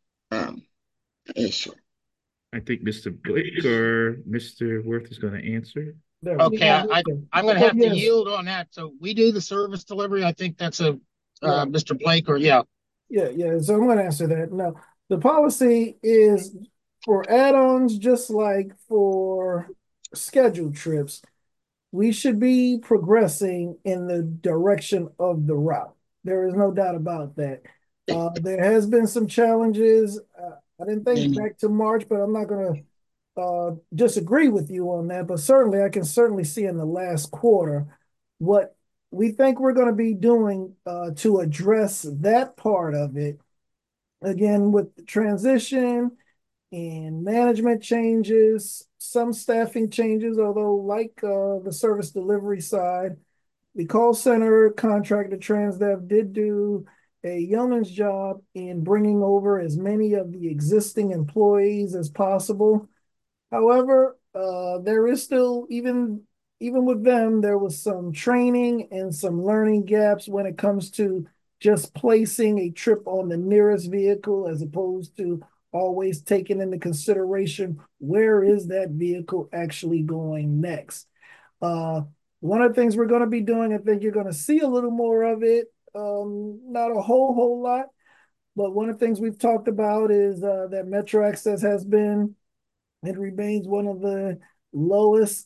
Speaker 16: issue?
Speaker 2: I think Mr. Blake or Mr. Worth is going to answer.
Speaker 15: Okay, I'm going to have to yield on that. So we do the service delivery. I think that's Mr. Blake or
Speaker 12: Yeah. So I'm going to answer that. No, the policy is for add-ons, just like for scheduled trips, we should be progressing in the direction of the route. There is no doubt about that. There has been some challenges. I didn't think back to March, but I'm not going to disagree with you on that. But certainly, I can certainly see in the last quarter what we think we're going to be doing to address that part of it. Again, with the transition and management changes, some staffing changes, although like the service delivery side, the call center contractor TransDev did do a yeoman's job in bringing over as many of the existing employees as possible. However, there is still, even with them, there was some training and some learning gaps when it comes to just placing a trip on the nearest vehicle as opposed to always taking into consideration where is that vehicle actually going next. One of the things we're going to be doing, I think you're going to see a little more of it, not a whole lot, but one of the things we've talked about is that Metro Access has been, it remains one of the lowest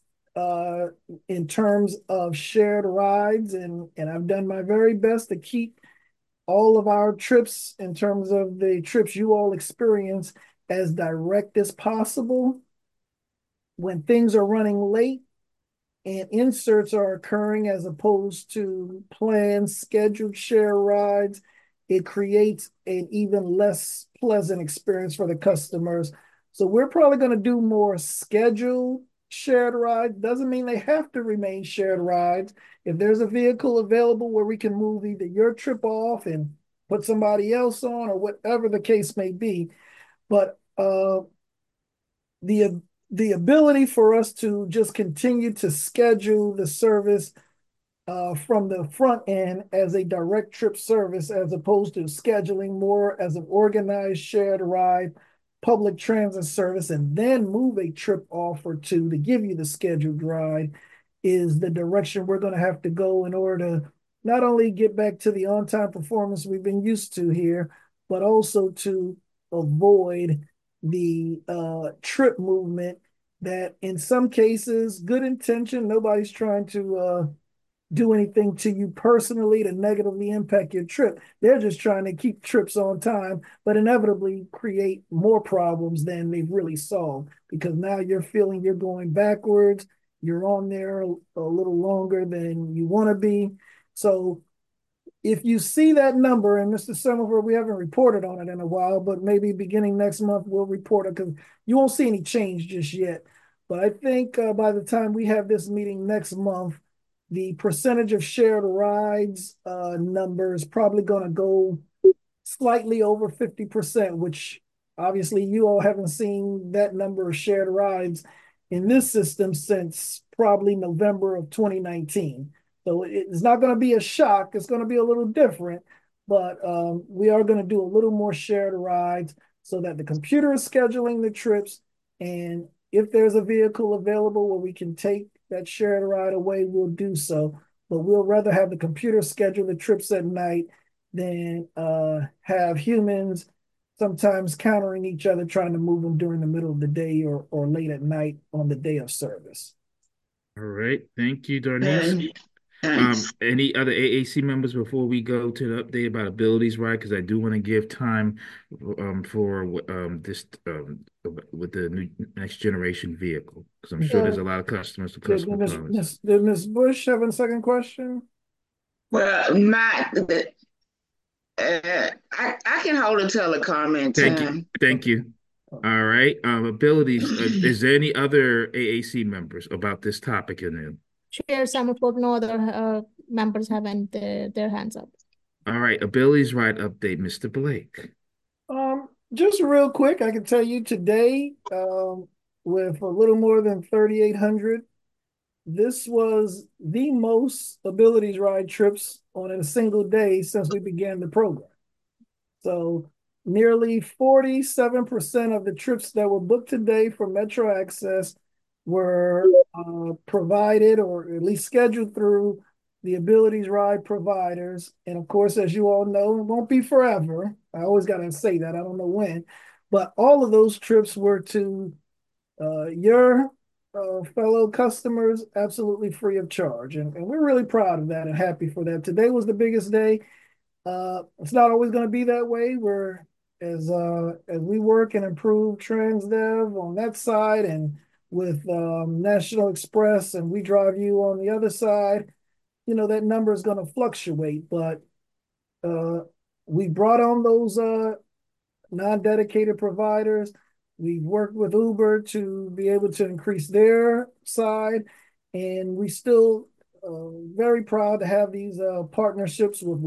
Speaker 12: in terms of shared rides, and I've done my very best to keep all of our trips, in terms of the trips you all experience, as direct as possible. When things are running late and inserts are occurring as opposed to planned scheduled share rides, it creates an even less pleasant experience for the customers. So we're probably going to do more scheduled shared rides. Doesn't mean they have to remain shared rides. If there's a vehicle available where we can move either your trip off and put somebody else on, or whatever the case may be. But the ability for us to just continue to schedule the service from the front end as a direct trip service, as opposed to scheduling more as an organized shared ride public transit service, and then move a trip off or two to give you the scheduled ride, is the direction we're going to have to go in order to not only get back to the on-time performance we've been used to here, but also to avoid the trip movement that, in some cases, good intention, nobody's trying to do anything to you personally to negatively impact your trip. They're just trying to keep trips on time, but inevitably create more problems than they've really solved, because now you're feeling you're going backwards. You're on there a little longer than you want to be. So if you see that number, and Mr. Summerford, we haven't reported on it in a while, but maybe beginning next month we'll report it, because you won't see any change just yet. But I think by the time we have this meeting next month, the percentage of shared rides number is probably going to go slightly over 50%, which obviously you all haven't seen that number of shared rides in this system since probably November of 2019. So it's not going to be a shock. It's going to be a little different, but we are going to do a little more shared rides so that the computer is scheduling the trips. And if there's a vehicle available where we can take that shared ride away, we'll do so. But we'll rather have the computer schedule the trips at night than have humans sometimes countering each other, trying to move them during the middle of the day or late at night on the day of service.
Speaker 2: All right. Thank you, Darnice. Any other AAC members before we go to the update about abilities, right? Because I do want to give time for this with the new next generation vehicle, because I'm sure there's a lot of customers to customer comments.
Speaker 12: Did Ms. Bush have a second question?
Speaker 16: Well, I can hold until the comment time.
Speaker 2: Thank you. All right. Abilities. Is there any other AAC members about this topic in there?
Speaker 1: Chair Summerford, no other members have their hands up.
Speaker 2: All right. Abilities right update, Mr. Blake.
Speaker 12: Just real quick, I can tell you today, with a little more than 3,800, this was the most abilities ride trips on a single day since we began the program. So nearly 47% of the trips that were booked today for Metro Access were provided or at least scheduled through the abilities ride providers. And of course, as you all know, it won't be forever. I always got to say that. I don't know when, but all of those trips were to your fellow customers absolutely free of charge. And we're really proud of that and happy for that. Today was the biggest day. It's not always going to be that way. As we work and improve TransDev on that side, and with National Express, and We Drive You on the other side, that number is going to fluctuate. But we brought on those non-dedicated providers. We've worked with Uber to be able to increase their side, and we still very proud to have these partnerships with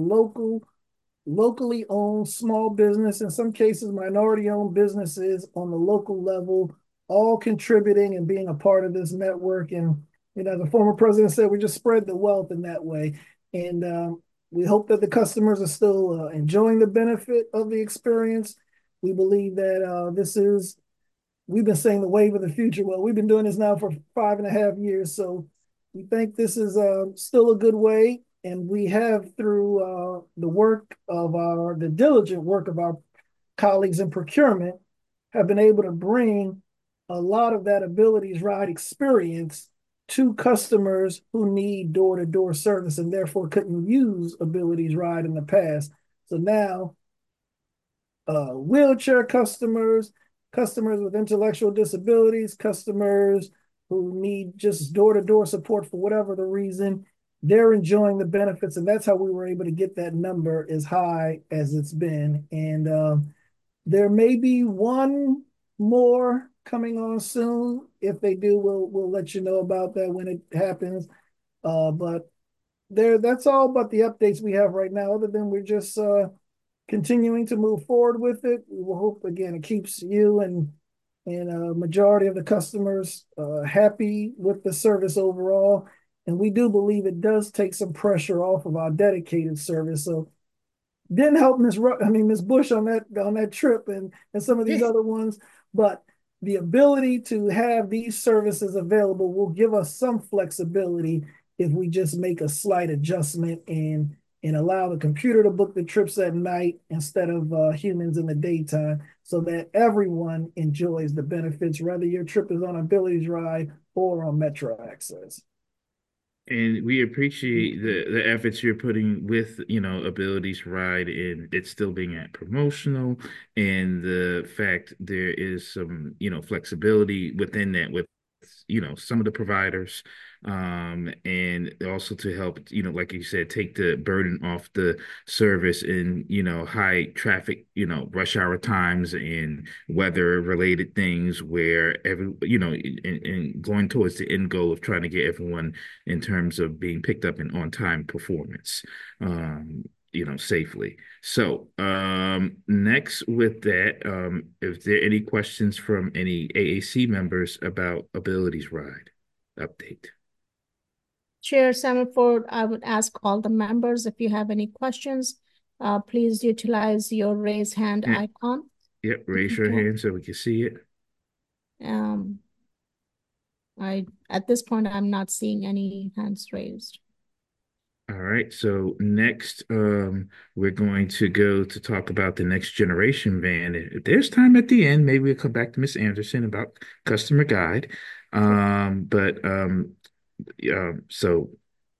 Speaker 12: locally owned small business, in some cases minority owned businesses on the local level, all contributing and being a part of this network. And the former president said, we just spread the wealth in that way. And we hope that the customers are still enjoying the benefit of the experience. We believe that we've been saying the wave of the future. Well, we've been doing this now for 5.5 years. So we think this is still a good way. And we have, through the diligent work of our colleagues in procurement, have been able to bring a lot of that abilities ride experience to customers who need door-to-door service and therefore couldn't use abilities ride in the past. So now wheelchair customers with intellectual disabilities, customers who need just door-to-door support for whatever the reason, they're enjoying the benefits. And that's how we were able to get that number as high as it's been. And there may be one more coming on soon. If they do, we'll let you know about that when it happens. But that's all but the updates we have right now, other than we're just continuing to move forward with it. We will hope, again, it keeps you and a majority of the customers happy with the service overall. And we do believe it does take some pressure off of our dedicated service. So didn't help Ms. Bush on that trip and some of these other ones, but the ability to have these services available will give us some flexibility if we just make a slight adjustment and allow the computer to book the trips at night instead of humans in the daytime, so that everyone enjoys the benefits, whether your trip is on Abilities Ride or on Metro Access.
Speaker 2: And we appreciate the efforts you're putting with, Abilities Ride and it still being at promotional and the fact there is some, flexibility within that with, some of the providers. And also to help, like you said, take the burden off the service in, high traffic, rush hour times and weather related things where and going towards the end goal of trying to get everyone in terms of being picked up in on-time performance, safely. So, next with that, if there any questions from any AAC members about Abilities Ride update?
Speaker 1: Chair Semaphore, I would ask all the members if you have any questions, please utilize your raise hand icon.
Speaker 2: Yep, raise your hand so we can see it.
Speaker 1: At this point, I'm not seeing any hands raised.
Speaker 2: All right, so next, we're going to go to talk about the next generation van. If there's time at the end, maybe we'll come back to Ms. Anderson about customer guide. So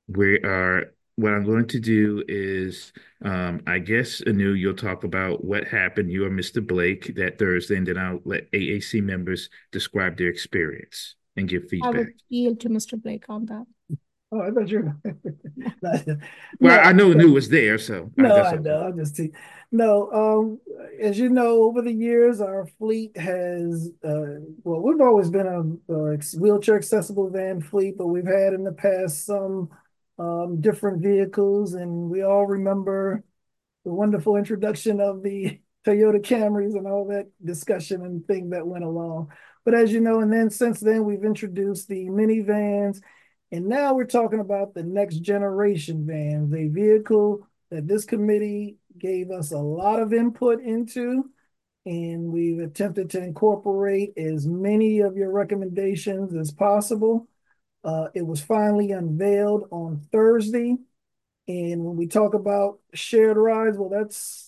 Speaker 2: what I'm going to do is, I guess, Anu, you'll talk about what happened, you or Mr. Blake, that Thursday, and then I'll let AAC members describe their experience and give feedback.
Speaker 1: I would yield to Mr. Blake on that.
Speaker 12: Oh, I thought you were.
Speaker 2: Well, I know Anu was there, so
Speaker 12: no, I know. I'm just teasing. No, as you know, over the years, our fleet has, well, we've always been a wheelchair accessible van fleet, but we've had in the past some different vehicles, and we all remember the wonderful introduction of the Toyota Camrys and all that discussion and thing that went along. But as you know, and then since then, we've introduced the minivans. And now we're talking about the next generation vans, a vehicle that this committee gave us a lot of input into, and we've attempted to incorporate as many of your recommendations as possible. It was finally unveiled on Thursday. And when we talk about shared rides, well,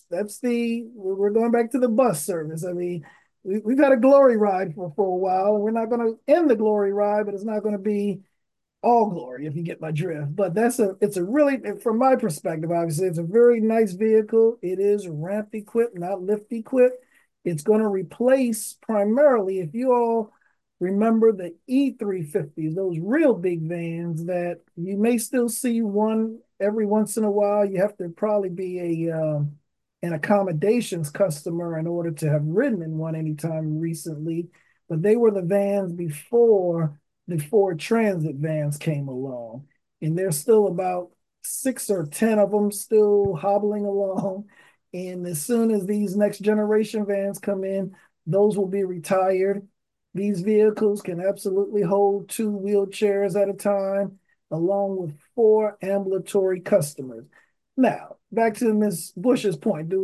Speaker 12: we're going back to the bus service. I mean, we've had a glory ride for a while, and we're not going to end the glory ride, but it's not going to be all glory, if you get my drift. But it's a really, from my perspective, obviously, it's a very nice vehicle. It is ramp equipped, not lift equipped. It's going to replace primarily, if you all remember, the E350s, those real big vans that you may still see one every once in a while. You have to probably be an accommodations customer in order to have ridden in one anytime recently. But they were the vans before the Ford Transit vans came along. And there's still about 6 or 10 of them still hobbling along. And as soon as these next generation vans come in, those will be retired. These vehicles can absolutely hold 2 wheelchairs at a time, along with 4 ambulatory customers. Now, back to Ms. Bush's point,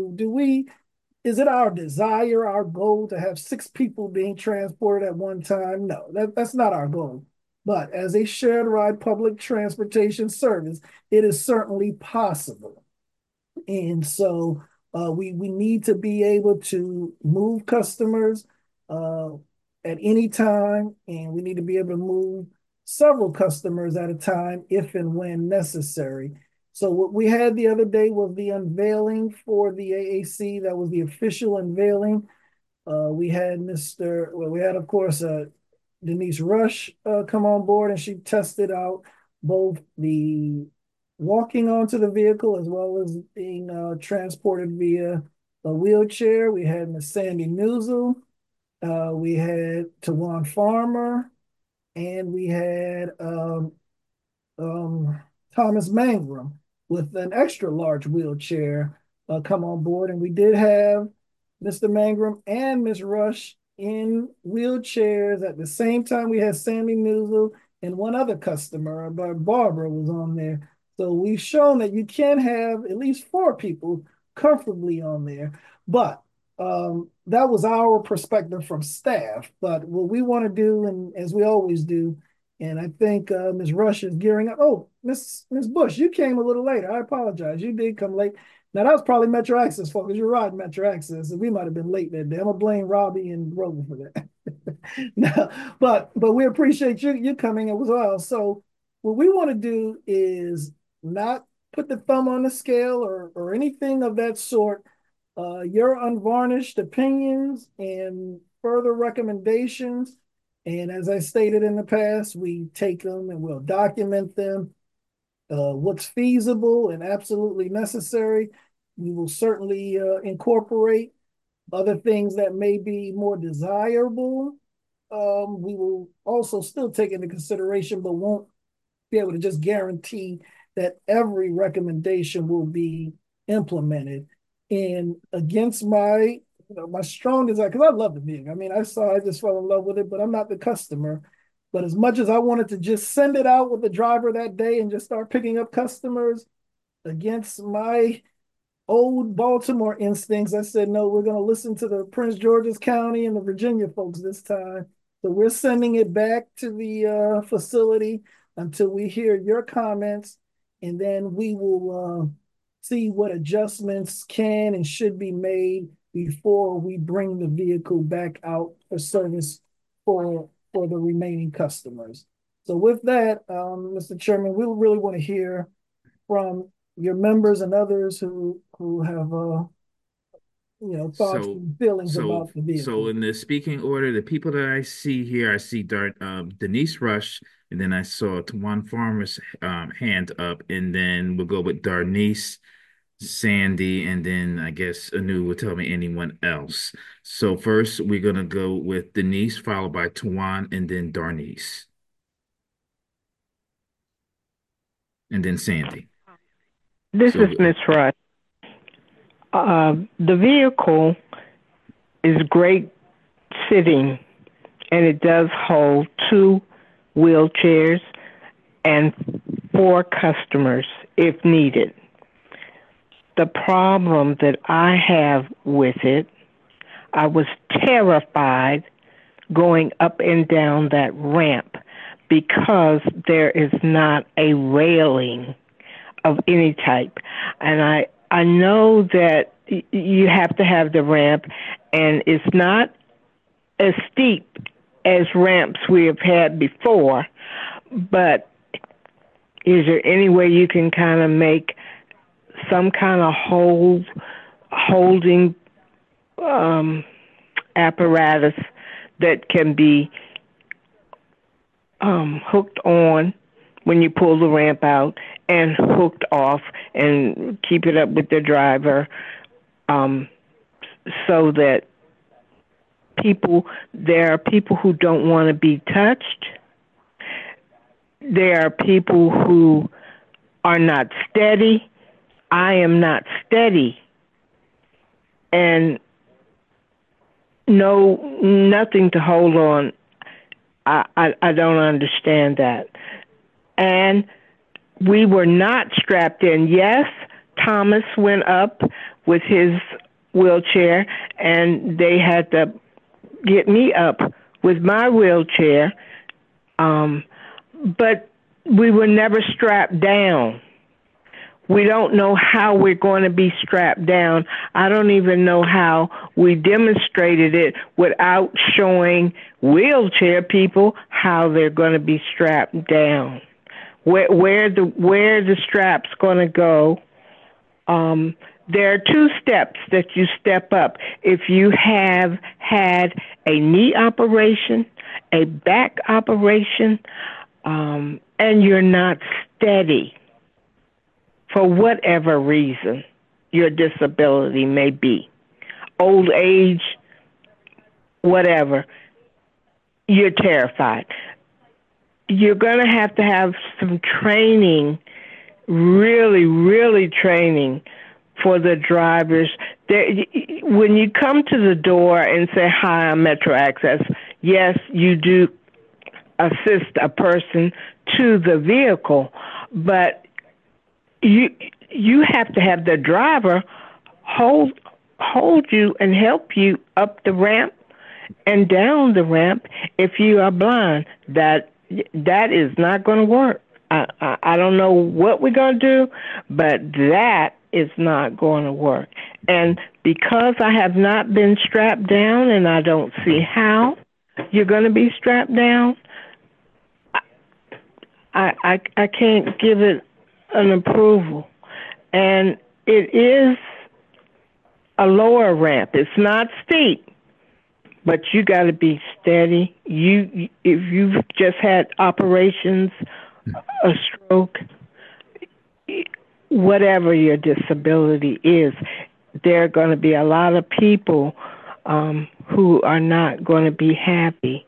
Speaker 12: is it our desire, our goal to have 6 people being transported at one time? No, that's not our goal. But as a shared ride public transportation service, it is certainly possible. And so we need to be able to move customers at any time, and we need to be able to move several customers at a time if and when necessary. So what we had the other day was the unveiling for the AAC. That was the official unveiling. We had of course, Denise Rush come on board, and she tested out both the walking onto the vehicle as well as being transported via a wheelchair. We had Miss Sandy Newsel. We had Tawan Farmer, and we had Thomas Mangrum with an extra large wheelchair come on board. And we did have Mr. Mangrum and Ms. Rush in wheelchairs at the same time. We had Sandy Newsel and one other customer, but Barbara was on there. So we've shown that you can have at least 4 people comfortably on there. But that was our perspective from staff. But what we want to do, and as we always do, and I think Ms. Rush is gearing up. Oh, Ms. Bush, you came a little later. I apologize. You did come late. Now, that was probably Metro Access fault because you're riding Metro Access, and we might have been late that day. I'm going to blame Robbie and Roland for that. No, but we appreciate you coming as well. So what we want to do is not put the thumb on the scale or anything of that sort. Your unvarnished opinions and further recommendations. And as I stated in the past, we take them and we'll document them. What's feasible and absolutely necessary, we will certainly incorporate. Other things that may be more desirable, we will also still take into consideration, but won't be able to just guarantee that every recommendation will be implemented. And against my, my strong desire, because I love the vehicle. I mean, I just fell in love with it, but I'm not the customer. But as much as I wanted to just send it out with the driver that day and just start picking up customers, against my old Baltimore instincts, I said, no, we're going to listen to the Prince George's County and the Virginia folks this time. So we're sending it back to the facility until we hear your comments, and then we will see what adjustments can and should be made before we bring the vehicle back out for service for the remaining customers. So with that, Mr. Chairman, we really want to hear from your members and others who have thoughts and feelings about the vehicle.
Speaker 2: So in the speaking order, the people that I see here, I see Denise Rush, and then I saw Tawan Farmer's hand up, and then we'll go with Darnice, Sandy, and then I guess Anu will tell me anyone else. So first we're gonna go with Denise, followed by Tawan, and then Darnice, and then Sandy.
Speaker 9: This is Miss Rush. The vehicle is great sitting, and it does hold 2 wheelchairs and 4 customers if needed. The problem that I have with it, I was terrified going up and down that ramp because there is not a railing of any type. And I know that you have to have the ramp, and it's not as steep as ramps we have had before, but is there any way you can kind of make some kind of holding apparatus that can be hooked on when you pull the ramp out and hooked off and keep it up with the driver, so that there are people who don't want to be touched. There are people who are not steady. I am not steady. And nothing to hold on. I don't understand that. And we were not strapped in. Yes, Thomas went up with his wheelchair, and they had to get me up with my wheelchair. But we were never strapped down. We don't know how we're going to be strapped down. I don't even know how we demonstrated it without showing wheelchair people how they're going to be strapped down. Where the strap's going to go. There are 2 steps that you step up. If you have had a knee operation, a back operation, and you're not steady for whatever reason your disability may be, old age, whatever, you're terrified. You're going to have some training, really, really training for the drivers. When you come to the door and say, hi, I'm Metro Access, yes, you do assist a person to the vehicle, but you have to have the driver hold you and help you up the ramp and down the ramp if you are blind. That is not going to work. I don't know what we're going to do, but that is not going to work. And because I have not been strapped down, and I don't see how you're going to be strapped down, I can't give it an approval. And it is a lower ramp. It's not steep, but you got to be steady. If you've just had operations, a stroke, whatever your disability is, there are going to be a lot of people who are not going to be happy.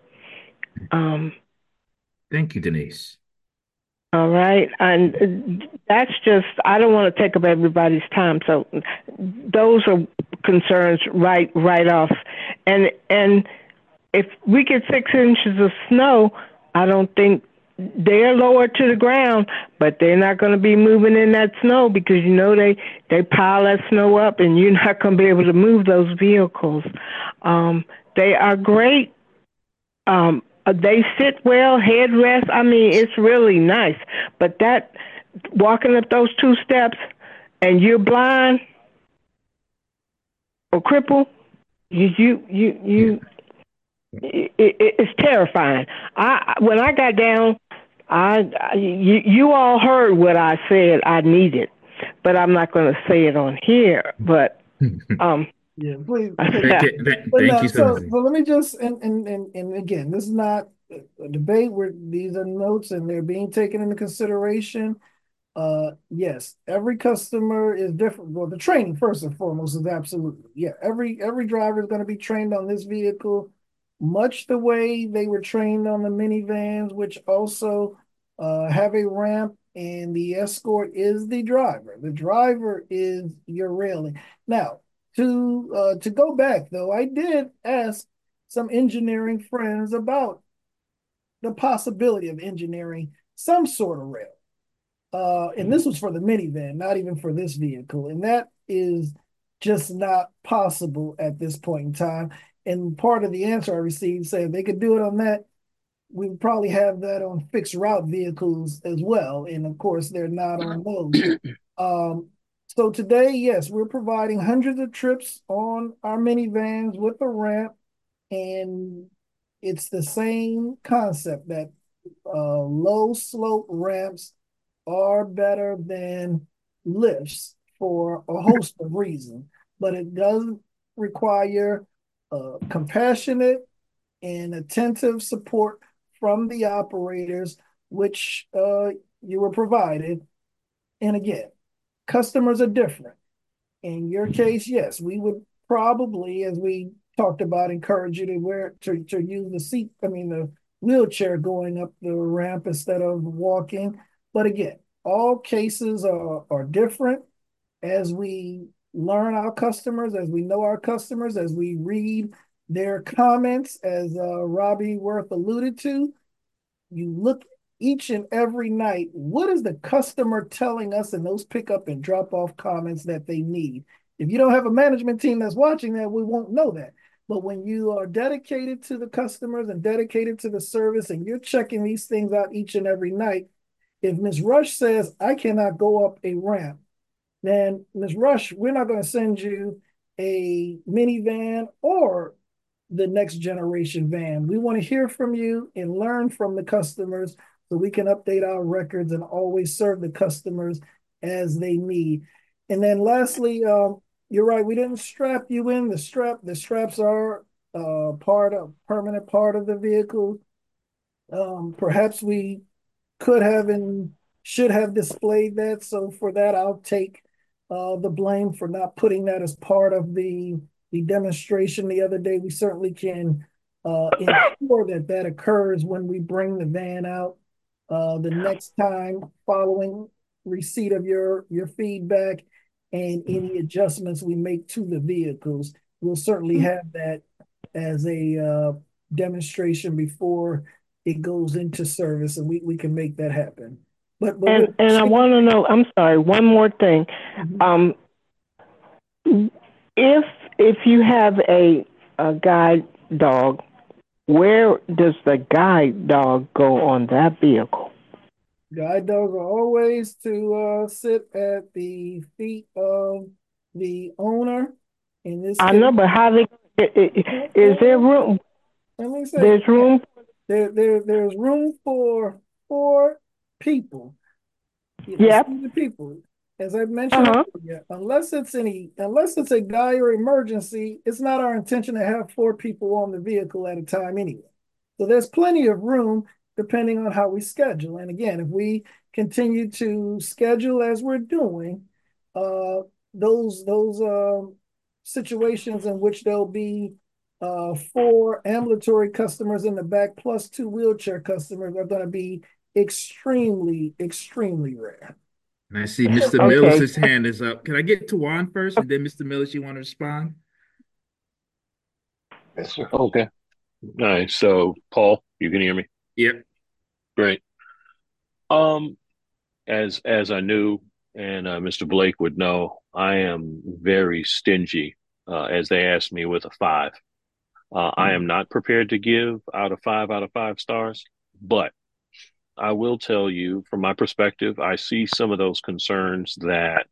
Speaker 2: Thank you, Denise.
Speaker 9: All right. And that's just, I don't want to take up everybody's time. So those are concerns right off. And if we get 6 inches of snow, I don't think they're lower to the ground, but they're not going to be moving in that snow because, they pile that snow up and you're not going to be able to move those vehicles. They are great. They sit well, headrest. I mean, it's really nice. But that walking up those 2 steps and you're blind or crippled, it's terrifying. When I got down, you all heard what I said I needed, but I'm not going to say it on here. But
Speaker 12: yeah, please.
Speaker 2: Thank you,
Speaker 12: so let me just and again, this is not a debate where these are notes and they're being taken into consideration. Yes, every customer is different. Well, the training first and foremost is absolutely, yeah. Every driver is going to be trained on this vehicle, much the way they were trained on the minivans, which also have a ramp, and the Escort is the driver. The driver is your railing. Now, to go back though, I did ask some engineering friends about the possibility of engineering some sort of rail. And this was for the minivan, not even for this vehicle. And that is just not possible at this point in time. And part of the answer I received said if they could do it on that, we would probably have that on fixed route vehicles as well. And of course, they're not on those. So today, yes, we're providing hundreds of trips on our minivans with a ramp. And it's the same concept that low slope ramps are better than lifts for a host of reasons, but it does require compassionate and attentive support from the operators, which you were provided. And again, customers are different. In your case, yes, we would probably, as we talked about, encourage you to use the wheelchair going up the ramp instead of walking. But again, all cases are different. As we learn our customers, as we know our customers, as we read their comments, as Robbie Worth alluded to, you look each and every night, what is the customer telling us in those pickup and drop off comments that they need? If you don't have a management team that's watching that, we won't know that. But when you are dedicated to the customers and dedicated to the service and you're checking these things out each and every night, if Ms. Rush says, I cannot go up a ramp, then Ms. Rush, we're not going to send you a minivan or the next generation van. We want to hear from you and learn from the customers so we can update our records and always serve the customers as they need. And then lastly, you're right, we didn't strap you in. The straps are permanent part of the vehicle. Perhaps we could have and should have displayed that. So for that, I'll take the blame for not putting that as part of the demonstration the other day. We certainly can ensure that occurs when we bring the van out the next time following receipt of your feedback and any adjustments we make to the vehicles. We'll certainly have that as a demonstration before it goes into service, and we can make that happen. But
Speaker 9: I want to know, I'm sorry, one more thing. If you have a guide dog, where does the guide dog go on that vehicle?
Speaker 12: Guide dogs are always to sit at the feet of the owner. In this
Speaker 9: I know, but how is there room?
Speaker 12: Let me say,
Speaker 9: there's room.
Speaker 12: There's room for 4 people,
Speaker 9: Yep.
Speaker 12: seated people, as I mentioned earlier, unless it's a dire emergency, it's not our intention to have 4 people on the vehicle at a time anyway. So there's plenty of room depending on how we schedule. And again, if we continue to schedule as we're doing, those situations in which there'll be 4 ambulatory customers in the back plus 2 wheelchair customers are going to be extremely, extremely rare.
Speaker 2: And I see Mr. Mills' hand is up. Can I get to Juan first, and then Mr. Mills, you want to respond?
Speaker 17: Yes, sir. Okay. All right. So, Paul, you can hear me?
Speaker 2: Yep.
Speaker 17: Great. As I knew, and Mr. Blake would know, I am very stingy. As they asked me with a 5. I am not prepared to give out of 5 stars, but I will tell you from my perspective, I see some of those concerns that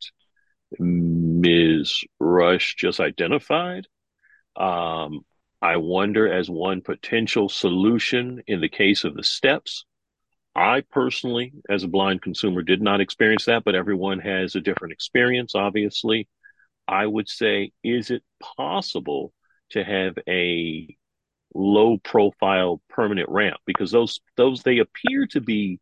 Speaker 17: Ms. Rush just identified. I wonder, as one potential solution in the case of the steps, I personally, as a blind consumer, did not experience that, but everyone has a different experience, obviously. I would say, is it possible to have a low profile permanent ramp? Because those they appear to be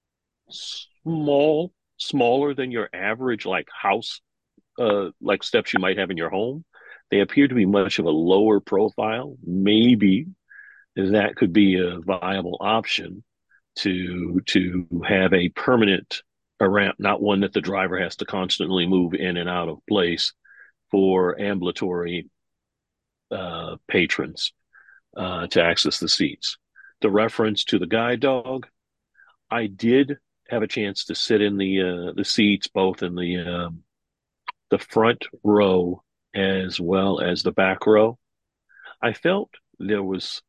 Speaker 17: smaller than your average like house like steps you might have in your home. They appear to be much of a lower profile. Maybe that could be a viable option to have a permanent ramp, not one that the driver has to constantly move in and out of place for ambulatory patrons to access the seats. The reference to the guide dog, I did have a chance to sit in the seats, both in the front row as well as the back row. I felt there was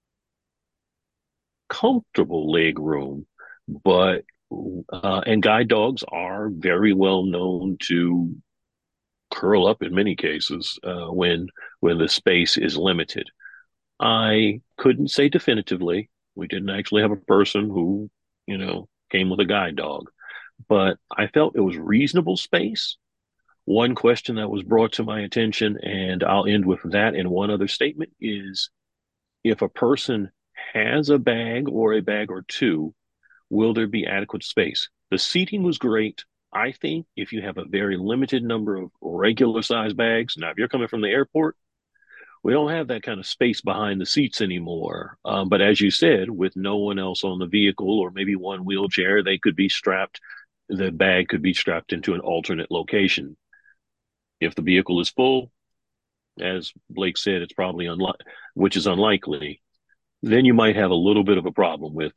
Speaker 17: comfortable leg room, but and guide dogs are very well known to curl up in many cases when the space is limited. I couldn't say definitively. We didn't actually have a person who, came with a guide dog, but I felt it was reasonable space. One question that was brought to my attention, and I'll end with that and one other statement, is if a person has a bag or a bag or 2, will there be adequate space? The seating was great. I think if you have a very limited number of regular size bags, now if you're coming from the airport, we don't have that kind of space behind the seats anymore. But as you said, with no one else on the vehicle or maybe one wheelchair, the bag could be strapped into an alternate location. If the vehicle is full, as Blake said, it's probably which is unlikely, then you might have a little bit of a problem with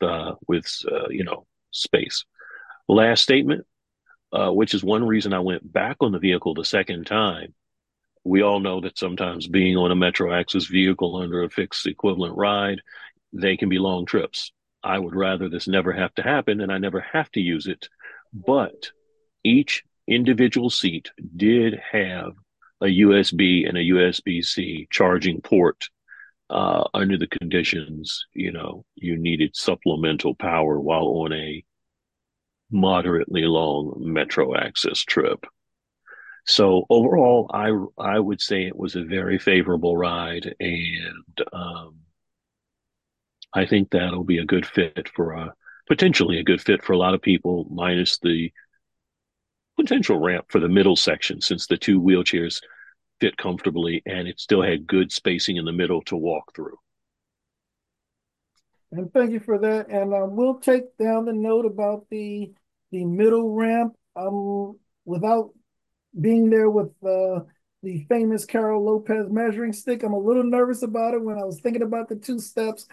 Speaker 17: space. Last statement, which is one reason I went back on the vehicle the second time. We all know that sometimes being on a Metro Access vehicle under a fixed equivalent ride, they can be long trips. I would rather this never have to happen and I never have to use it. But each individual seat did have a USB and a USB-C charging port under the conditions, you needed supplemental power while on a moderately long Metro Access trip. So overall, I would say it was a very favorable ride, and I think that'll be a good fit potentially a good fit for a lot of people, minus the potential ramp for the middle section, since the 2 wheelchairs fit comfortably and it still had good spacing in the middle to walk through.
Speaker 12: And thank you for that. And we'll take down the note about the middle ramp. Without being there with the famous Carol Lopez measuring stick, I'm a little nervous about it when I was thinking about the 2 steps.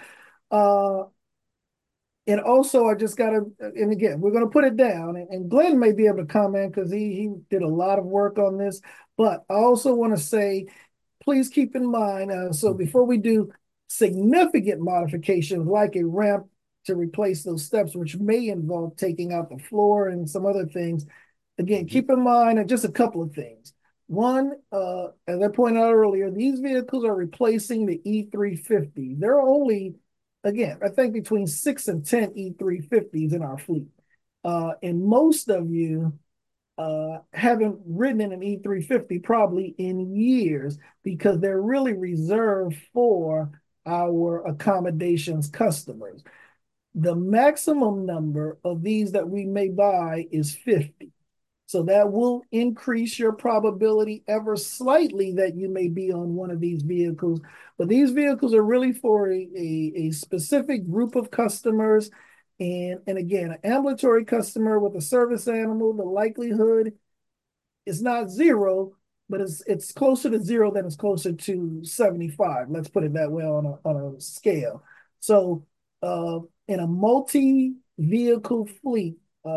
Speaker 12: And also, I just got to, and again, we're going to put it down, and Glenn may be able to comment because he did a lot of work on this. But I also want to say, please keep in mind, so before we do significant modifications like a ramp to replace those steps, which may involve taking out the floor and some other things, again, keep in mind just a couple of things. One, as I pointed out earlier, these vehicles are replacing the E350. There are only, again, I think between 6 and 10 E350s in our fleet. And most of you haven't ridden in an E350 probably in years because they're really reserved for our accommodations customers. The maximum number of these that we may buy is 50. So that will increase your probability ever slightly that you may be on one of these vehicles. But these vehicles are really for a specific group of customers. And again, an ambulatory customer with a service animal, the likelihood is not zero, but it's closer to zero than it's closer to 75. Let's put it that way on a scale. So in a multi-vehicle fleet,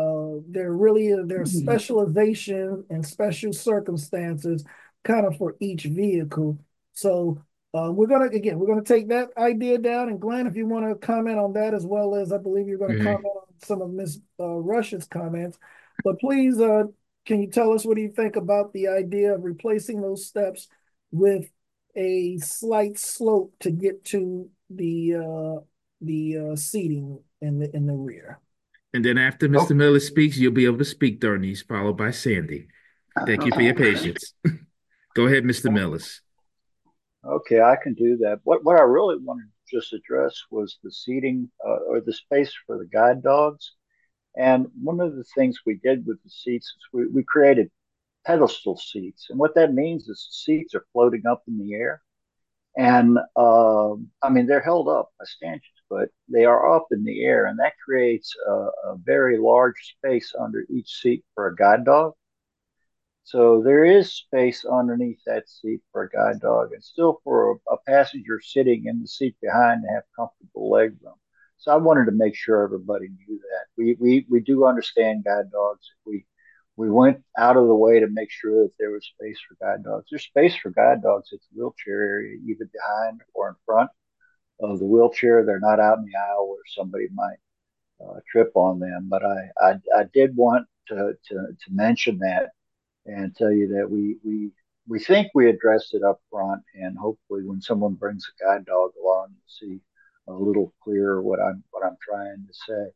Speaker 12: there's specialization and special circumstances kind of for each vehicle. So we're gonna take that idea down. And Glenn, if you want to comment on that, as well as I believe you're going to comment on some of Ms. Rush's comments. But please, can you tell us what do you think about the idea of replacing those steps with a slight slope to get to the seating in the rear?
Speaker 2: And then after Mr. Miller speaks, you'll be able to speak, Darnice, followed by Sandy. Thank you for your patience. Go ahead, Mr. Millis.
Speaker 18: Okay, I can do that. What I really wanted to just address was the seating or the space for the guide dogs. And one of the things we did with the seats is we created pedestal seats. And what that means is the seats are floating up in the air. And I mean, they're held up by stanchions, but they are up in the air. And that creates a very large space under each seat for a guide dog. So there is space underneath that seat for a guide dog and still for a passenger sitting in the seat behind to have comfortable leg room. So I wanted to make sure everybody knew that. We do understand guide dogs. We went out of the way to make sure that there was space for guide dogs. There's space for guide dogs at the wheelchair area, either behind or in front of the wheelchair. They're not out in the aisle where somebody might trip on them. But I did want to mention that and tell you that we think we addressed it up front, and hopefully when someone brings a guide dog along, you'll see a little clearer what I'm trying to say.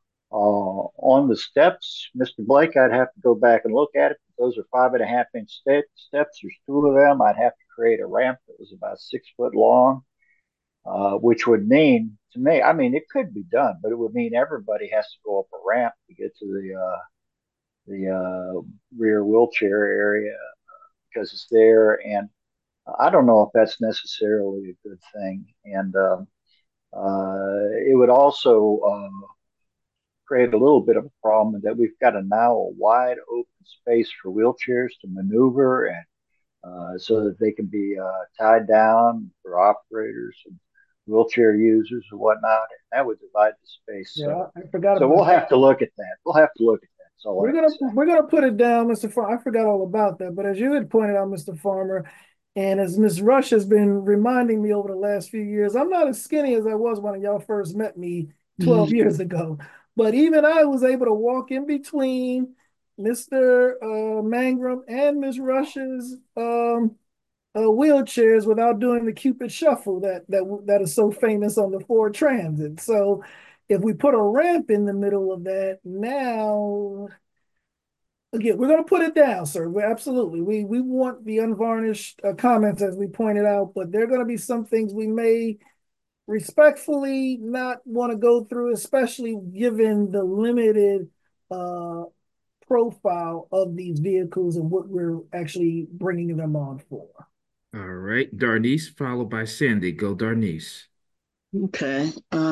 Speaker 18: On the steps, Mr. Blake, I'd have to go back and look at it. Those are 5.5-inch steps. There's 2 of them. I'd have to create a ramp that was about 6 foot long, which would mean to me, I mean, it could be done, but it would mean everybody has to go up a ramp to get to the rear wheelchair area because it's there. And I don't know if that's necessarily a good thing. And it would also create a little bit of a problem that we've got now a wide open space for wheelchairs to maneuver and so that they can be tied down for operators and wheelchair users and whatnot. And that would divide the space.
Speaker 12: Yeah,
Speaker 18: so,
Speaker 12: I forgot.
Speaker 18: So we'll have to look at that. We'll have to look at that. So
Speaker 12: we're gonna put it down, Mr. Farmer. I forgot all about that. But as you had pointed out, Mr. Farmer, and as Ms. Rush has been reminding me over the last few years, I'm not as skinny as I was when y'all first met me 12 years ago. But even I was able to walk in between Mr. Mangrum and Ms. Rush's wheelchairs without doing the Cupid shuffle that is so famous on the Ford Transit. So if we put a ramp in the middle of that, now again, we're going to put it down, sir. We want the unvarnished comments, as we pointed out, but there are going to be some things we may respectfully not want to go through, especially given the limited profile of these vehicles and what we're actually bringing them on for.
Speaker 2: All right, Darnice, followed by Sandy. Go, Darnice.
Speaker 16: Okay.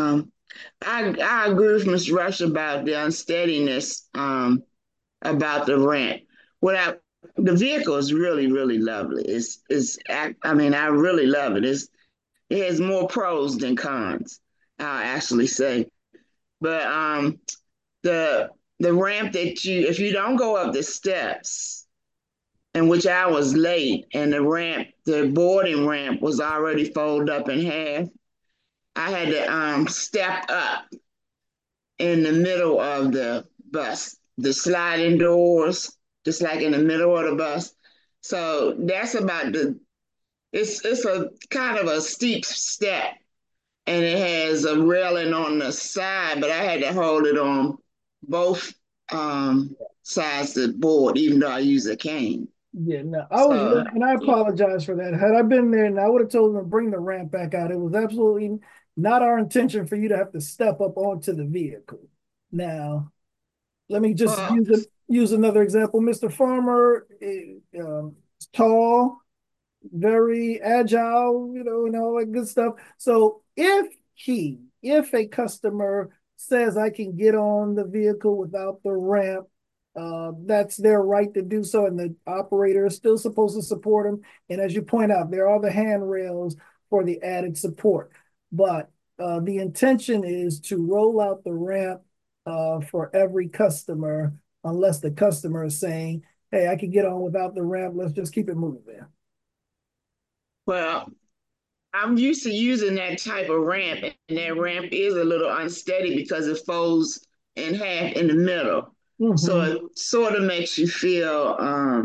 Speaker 16: I agree with Ms. Rush about the unsteadiness about the rent. The vehicle is really, really lovely. I mean, I really love it. It has more pros than cons, I'll actually say. But the ramp if you don't go up the steps, in which I was late, and the boarding ramp was already folded up in half, I had to step up in the middle of the bus, the sliding doors, just like in the middle of the bus. So that's about it's a kind of a steep step, and it has a railing on the side, but I had to hold it on both size the board, even though I use a cane.
Speaker 12: Yeah, no,
Speaker 16: So
Speaker 12: and I apologize for that. Had I been there, and I would have told them to bring the ramp back out. It was absolutely not our intention for you to have to step up onto the vehicle. Now, let me just use another example. Mr. Farmer is tall, very agile, and all that good stuff. So if a customer says I can get on the vehicle without the ramp, that's their right to do so, and the operator is still supposed to support them. And as you point out, there are the handrails for the added support. But the intention is to roll out the ramp for every customer, unless the customer is saying, hey, I can get on without the ramp. Let's just keep it moving there.
Speaker 16: well, I'm used to using that type of ramp, and that ramp is a little unsteady because it folds in half in the middle. So it sort of makes you feel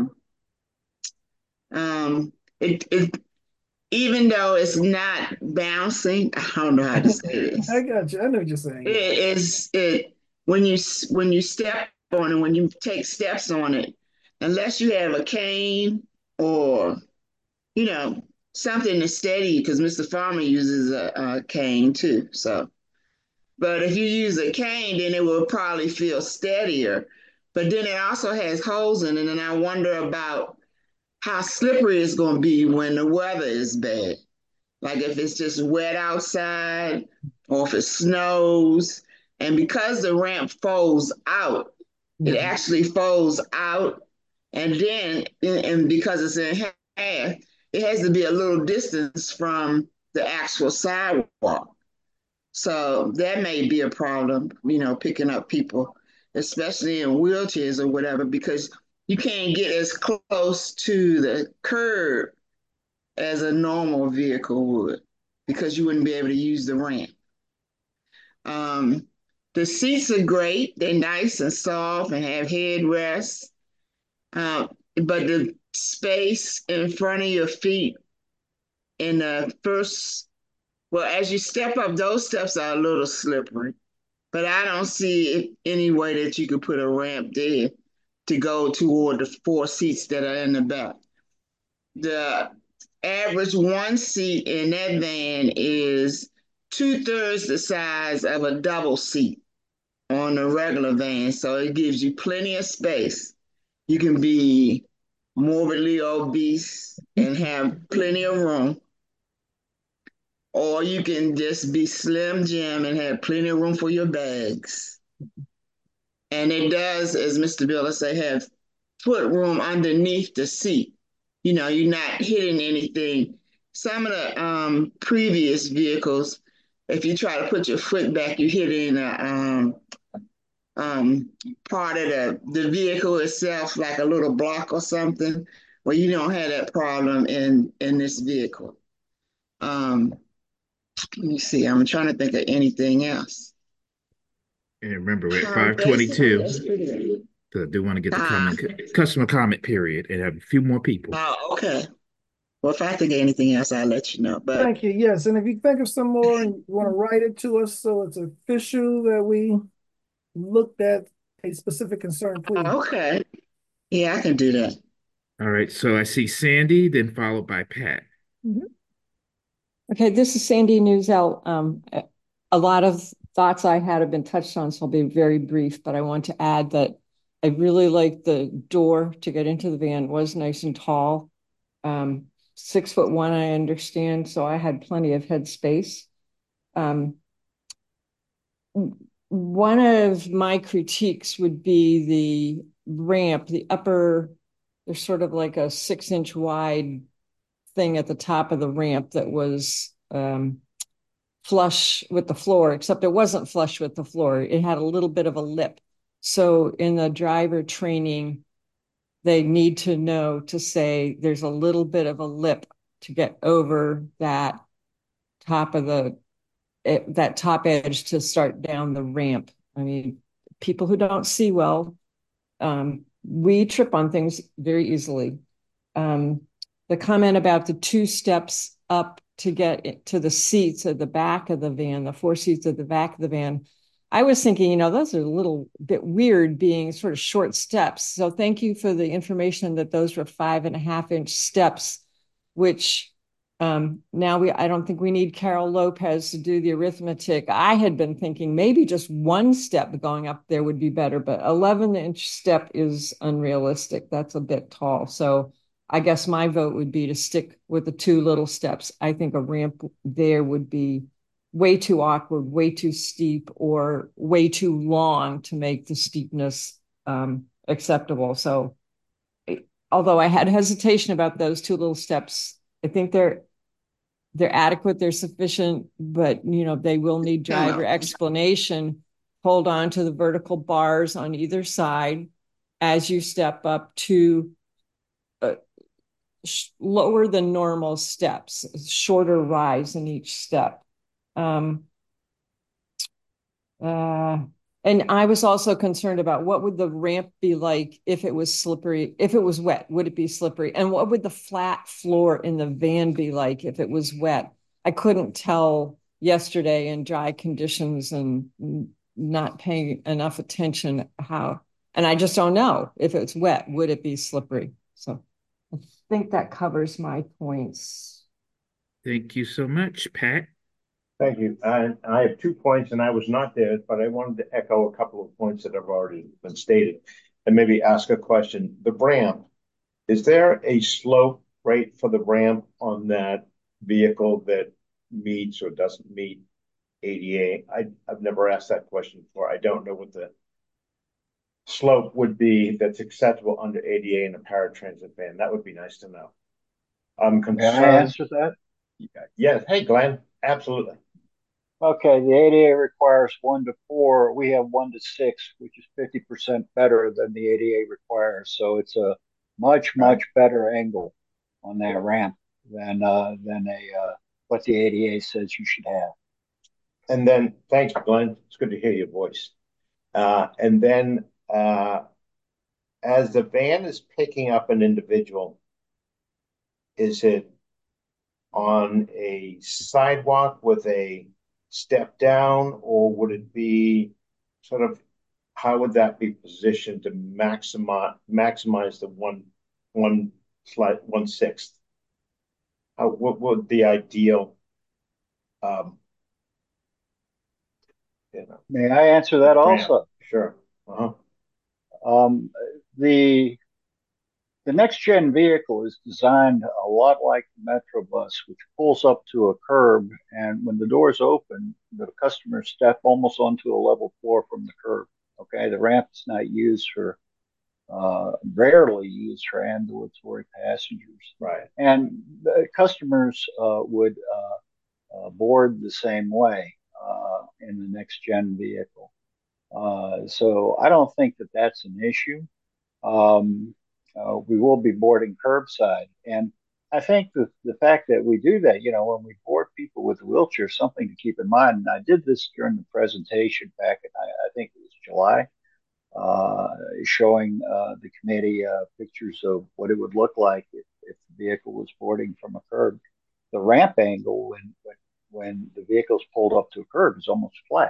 Speaker 16: it even though it's not bouncing. I don't know how to say this.
Speaker 12: I got you. I know what you're saying.
Speaker 16: It when you step on it, when you take steps on it, unless you have a cane or something to steady, because Mr. Farmer uses a cane too. So, but if you use a cane, then it will probably feel steadier. But then it also has holes in it, and I wonder about how slippery it's going to be when the weather is bad. Like if it's just wet outside or if it snows. And because the ramp folds out, it actually folds out. And then, and because it's in half, it has to be a little distance from the actual sidewalk. So that may be a problem, picking up people, especially in wheelchairs or whatever, because you can't get as close to the curb as a normal vehicle would, because you wouldn't be able to use the ramp. The seats are great. They're nice and soft and have headrests. But the space in front of your feet in the first, well, as you step up, those steps are a little slippery. But I don't see any way that you could put a ramp there to go toward the 4 seats that are in the back. The average one seat in that van is 2/3 the size of a double seat on a regular van. So it gives you plenty of space. You can be morbidly obese and have plenty of room, or you can just be Slim Jim and have plenty of room for your bags. And it does, as Mr. Biller say, have foot room underneath the seat. You're not hitting anything. Some of the previous vehicles, if you try to put your foot back, you hit in a part of the vehicle itself, like a little block or something. Well, you don't have that problem in this vehicle. Let me see. I'm trying to think of anything else.
Speaker 2: And remember, we're at 5:22. So I do want to get the customer comment period and have a few more people.
Speaker 16: Oh, okay. Well, if I think of anything else, I'll let you know. But
Speaker 12: thank you. Yes, and if you think of some more and you want to write it to us so it's official that we looked at a specific concern, please.
Speaker 16: Okay. Yeah, I can do that.
Speaker 2: All right. So I see Sandy, then followed by Pat.
Speaker 19: Okay, this is Sandy Newsell. A lot of thoughts I had have been touched on, so I'll be very brief, but I want to add that I really like the door to get into the van was nice and tall. 6'1", I understand, so I had plenty of head space. One of my critiques would be the ramp, the upper, there's sort of like a 6-inch wide thing at the top of the ramp that was flush with the floor, except it wasn't flush with the floor. It had a little bit of a lip. So in the driver training, they need to know to say there's a little bit of a lip to get over that top of that top edge to start down the ramp. I mean, people who don't see well, we trip on things very easily. The comment about the 2 steps up to get to the seats at the back of the van, the 4 seats at the back of the van, I was thinking, those are a little bit weird being sort of short steps. So thank you for the information that those were 5.5-inch steps, which now I don't think we need Carol Lopez to do the arithmetic. I had been thinking maybe just one step going up there would be better, but 11-inch step is unrealistic. That's a bit tall. So I guess my vote would be to stick with the 2 little steps. I think a ramp there would be way too awkward, way too steep, or way too long to make the steepness acceptable. So although I had hesitation about those 2 little steps, I think they're adequate, they're sufficient, but they will need driver explanation. Hold on to the vertical bars on either side as you step up to lower than normal steps, shorter rise in each step. And I was also concerned about what would the ramp be like if it was slippery, if it was wet, would it be slippery? And what would the flat floor in the van be like if it was wet? I couldn't tell yesterday in dry conditions and not paying enough attention how, and I just don't know if it's wet, would it be slippery? So I think that covers my points.
Speaker 2: Thank you so much, Pat.
Speaker 8: Thank you. I have 2 points, and I was not there, but I wanted to echo a couple of points that have already been stated and maybe ask a question. The ramp, is there a slope rate for the ramp on that vehicle that meets or doesn't meet ADA? I've never asked that question before. I don't know what the slope would be that's acceptable under ADA in a paratransit van. That would be nice to know. I'm concerned.
Speaker 18: May I answer that?
Speaker 8: Yes. Hey, Glenn. Absolutely.
Speaker 18: Okay, the ADA requires 1 to 4. We have 1 to 6, which is 50% better than the ADA requires. So it's a much better angle on that ramp than what the ADA says you should have.
Speaker 8: And then, thanks, Glenn. It's good to hear your voice. And then, as the van is picking up an individual, is it on a sidewalk with a step down, or would it be sort of, how would that be positioned to maximize the 1/6? What would the ideal
Speaker 18: May I answer that also?
Speaker 8: Sure.
Speaker 18: The next gen vehicle is designed a lot like the Metrobus, which pulls up to a curb, and when the doors open, the customers step almost onto a level floor from the curb. Okay, the ramp is not used for, rarely used for ambulatory passengers.
Speaker 8: Right.
Speaker 18: And the customers would board the same way in the next gen vehicle. So I don't think that that's an issue. We will be boarding curbside. And I think the fact that we do that, when we board people with wheelchairs, something to keep in mind. And I did this during the presentation back in, I think it was July, showing the committee pictures of what it would look like if the vehicle was boarding from a curb. The ramp angle when the vehicle's pulled up to a curb is almost flat.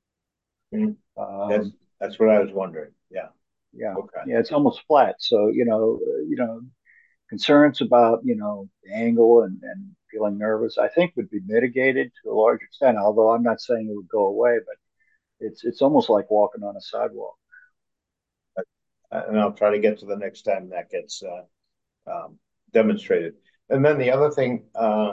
Speaker 8: That's what I was wondering. Yeah.
Speaker 18: Yeah.
Speaker 8: Okay.
Speaker 18: Yeah, it's almost flat. So, concerns about, the angle and feeling nervous, I think would be mitigated to a large extent, although I'm not saying it would go away, but it's almost like walking on a sidewalk.
Speaker 8: And I'll try to get to the next time that gets demonstrated. And then the other thing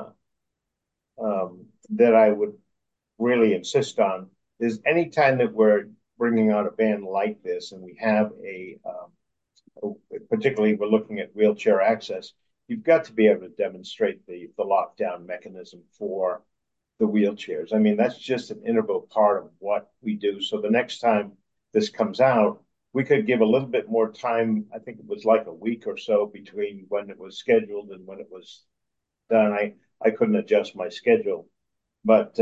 Speaker 8: that I would really insist on is anytime that we're bringing out a van like this and we have particularly we're looking at wheelchair access, you've got to be able to demonstrate the lockdown mechanism for the wheelchairs. I mean, that's just an integral part of what we do. So the next time this comes out, we could give a little bit more time. I think it was like a week or so between when it was scheduled and when it was done. I couldn't adjust my schedule, but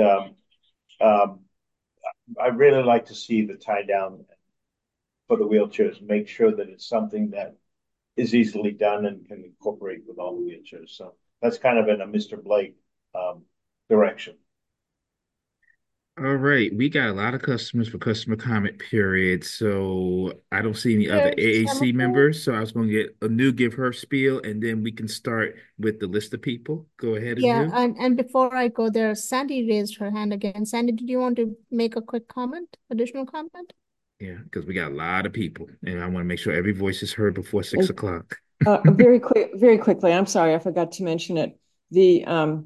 Speaker 8: I really like to see the tie down for the wheelchairs, make sure that it's something that is easily done and can incorporate with all the wheelchairs. So that's kind of in a Mr. Blake direction.
Speaker 2: All right, we got a lot of customers for customer comment period, so I don't see any other
Speaker 1: Chair
Speaker 2: AAC
Speaker 1: Semaphore?
Speaker 2: members. So I was going to get Anu give her spiel, and then we can start with the list of people. Go ahead,
Speaker 1: Yeah,
Speaker 2: Anu.
Speaker 1: and before I go there, Sandy raised her hand again. Sandy, did you want to make a quick comment, additional comment?
Speaker 2: Yeah, because we got a lot of people, and I want to make sure every voice is heard before 6 o'clock.
Speaker 19: Very quickly. I'm sorry, I forgot to mention it. The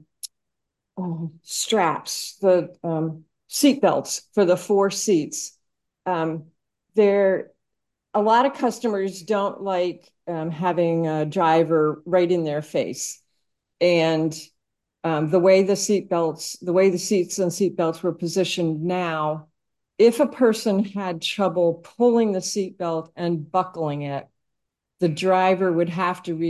Speaker 19: straps, the seat belts for the 4 seats. There, a lot of customers don't like having a driver right in their face, and the way the seats and seat belts were positioned now, if a person had trouble pulling the seat belt and buckling it, the driver would have to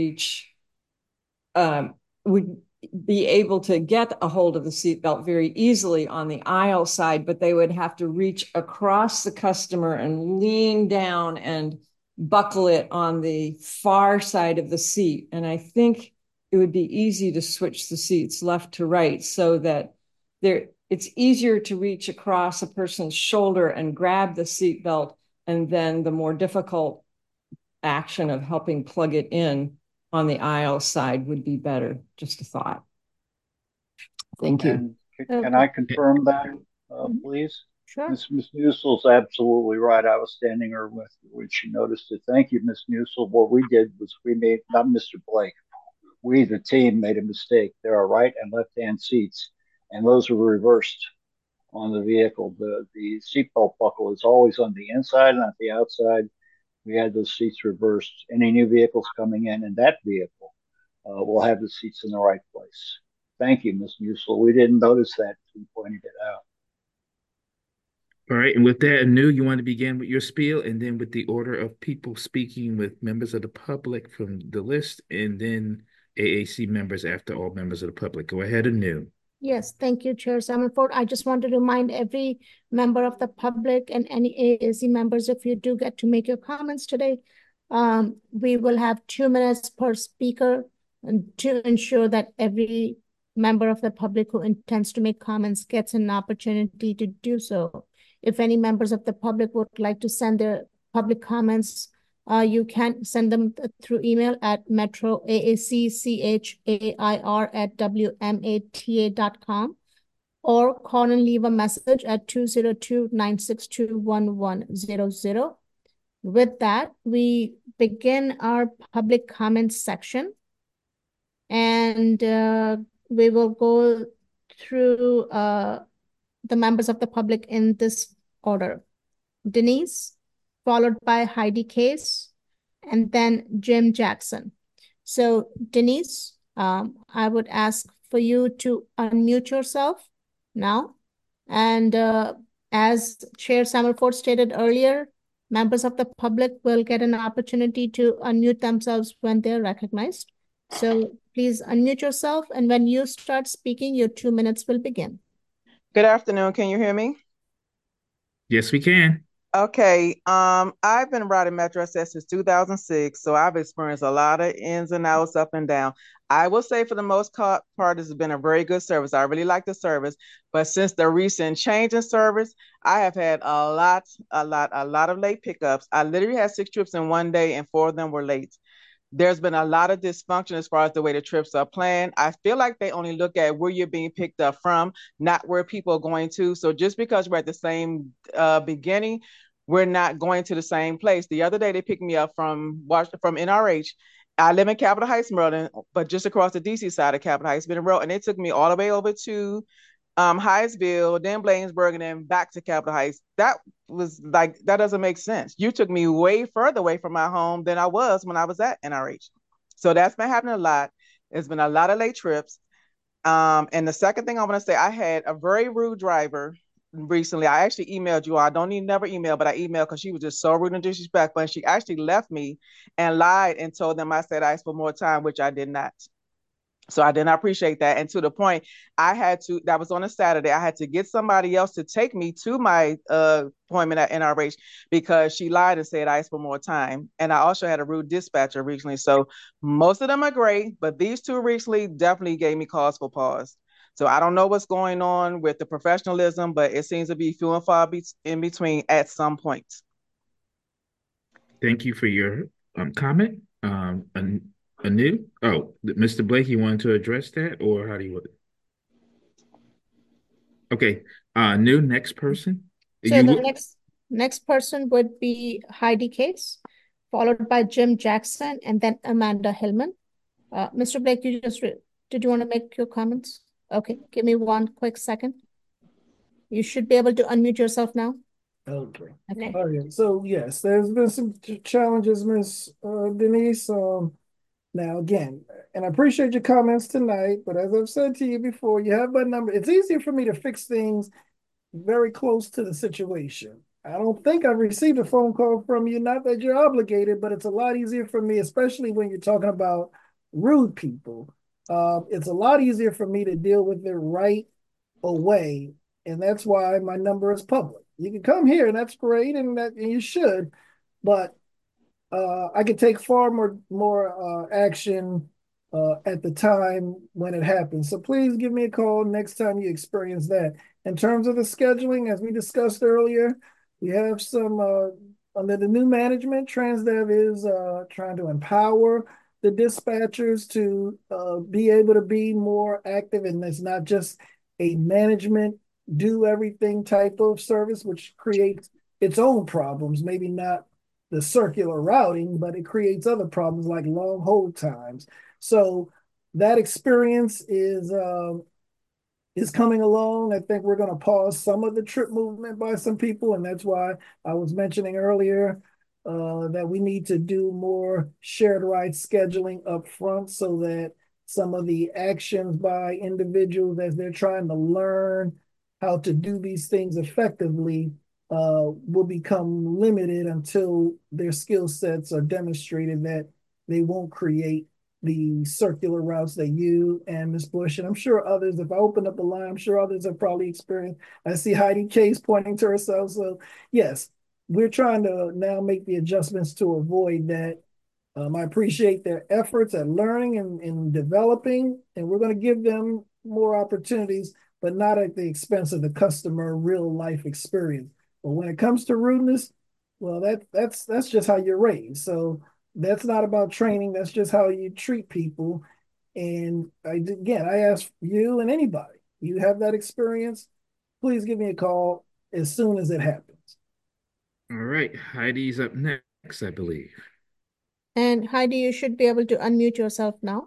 Speaker 19: would be able to get a hold of the seatbelt very easily on the aisle side, but they would have to reach across the customer and lean down and buckle it on the far side of the seat. And I think it would be easy to switch the seats left to right so that it's easier to reach across a person's shoulder and grab the seatbelt, and then the more difficult action of helping plug it in on the aisle side would be better. Just a thought. Thank you.
Speaker 18: And can I confirm that, please?
Speaker 1: Sure.
Speaker 18: Ms. Musil's absolutely right. I was standing there when she noticed it. Thank you, Ms. Musil. What we did was we made, not Mr. Blake, we, the team, made a mistake. There are right and left-hand seats, and those are reversed on the vehicle. The seatbelt buckle is always on the inside, not the outside. We had those seats reversed. Any new vehicles coming in that vehicle will have the seats in the right place. Thank you, Ms. Musil. We didn't notice that until you pointed it out.
Speaker 2: All right, and with that, Anu, you want to begin with your spiel, and then with the order of people speaking with members of the public from the list, and then AAC members after all members of the public. Go ahead, Anu.
Speaker 1: Yes, thank you, Chair Semaphore. I just want to remind every member of the public and any AAC members, if you do get to make your comments today, we will have 2 minutes per speaker, and to ensure that every member of the public who intends to make comments gets an opportunity to do so. If any members of the public would like to send their public comments, you can send them through email at metroaacchair@wmata.com, or call and leave a message at 202-962-1100. With that, we begin our public comments section, and we will go through the members of the public in this order. Denise, followed by Heidi Case, and then Jim Jackson. So Denise, I would ask for you to unmute yourself now. And as Chair Semaphore stated earlier, members of the public will get an opportunity to unmute themselves when they're recognized. So please unmute yourself, and when you start speaking, your 2 minutes will begin.
Speaker 3: Good afternoon. Can you hear me?
Speaker 2: Yes, we can.
Speaker 3: Okay. I've been riding Metro SS since 2006, so I've experienced a lot of ins and outs, up and down. I will say for the most part, this has been a very good service. I really like the service, but since the recent change in service, I have had a lot of late pickups. I literally had 6 trips in one day, and 4 of them were late. There's been a lot of dysfunction as far as the way the trips are planned. I feel like they only look at where you're being picked up from, not where people are going to. So just because we're at the same beginning, we're not going to the same place. The other day, they picked me up from NRH. I live in Capitol Heights, Maryland, but just across the DC side of Capitol Heights, Road, and they took me all the way over to Hyattsville, then Bladensburg, and then back to Capitol Heights. That was like, that doesn't make sense. You took me way further away from my home than I was when I was at NRH. So that's been happening a lot. There's been a lot of late trips. And the second thing I want to say, I had a very rude driver recently. I actually emailed you. I don't need never email, but I emailed because she was just so rude and disrespectful. And she actually left me and lied and told them I said I asked for more time, which I did not. So I did not appreciate that. And to the point, that was on a Saturday, I had to get somebody else to take me to my appointment at NRH because she lied and said I asked for more time. And I also had a rude dispatcher recently. So most of them are great, but these 2 recently definitely gave me cause for pause. So I don't know what's going on with the professionalism, but it seems to be few and far in between at some points.
Speaker 2: Thank you for your comment. Anu? Oh, Mr. Blake, you wanted to address that, or how do you want it? Okay. New next person.
Speaker 1: So the next person would be Heidi Case, followed by Jim Jackson, and then Amanda Hillman. Mr. Blake, did you want to make your comments? Okay, give me one quick second. You should be able to unmute yourself now.
Speaker 12: Okay.
Speaker 1: Okay.
Speaker 12: All right. So yes, there's been some challenges, Miss Denise. Now again, and I appreciate your comments tonight, but as I've said to you before, you have my number. It's easier for me to fix things very close to the situation. I don't think I've received a phone call from you, not that you're obligated, but it's a lot easier for me, especially when you're talking about rude people. It's a lot easier for me to deal with it right away, and that's why my number is public. You can come here, and that's great, and you should, but I could take far more action at the time when it happens. So please give me a call next time you experience that. In terms of the scheduling, as we discussed earlier, we have some under the new management. Transdev is trying to empower the dispatchers to be able to be more active, and it's not just a management do everything type of service, which creates its own problems. Maybe not the circular routing, but it creates other problems like long hold times. So that experience is coming along. I think we're going to pause some of the trip movement by some people, and that's why I was mentioning earlier that we need to do more shared ride scheduling up front so that some of the actions by individuals as they're trying to learn how to do these things effectively will become limited until their skill sets are demonstrated that they won't create the circular routes that you and Ms. Bush, and I'm sure others, if I open up the line, I'm sure others have probably experienced. I see Heidi Case pointing to herself. So yes, we're trying to now make the adjustments to avoid that. I appreciate their efforts at learning and developing, and we're going to give them more opportunities, but not at the expense of the customer real life experience. But when it comes to rudeness, well, that's just how you're raised. So that's not about training. That's just how you treat people. And I ask you and anybody, you have that experience, please give me a call as soon as it happens.
Speaker 2: All right, Heidi's up next, I believe.
Speaker 1: And Heidi, you should be able to unmute yourself now.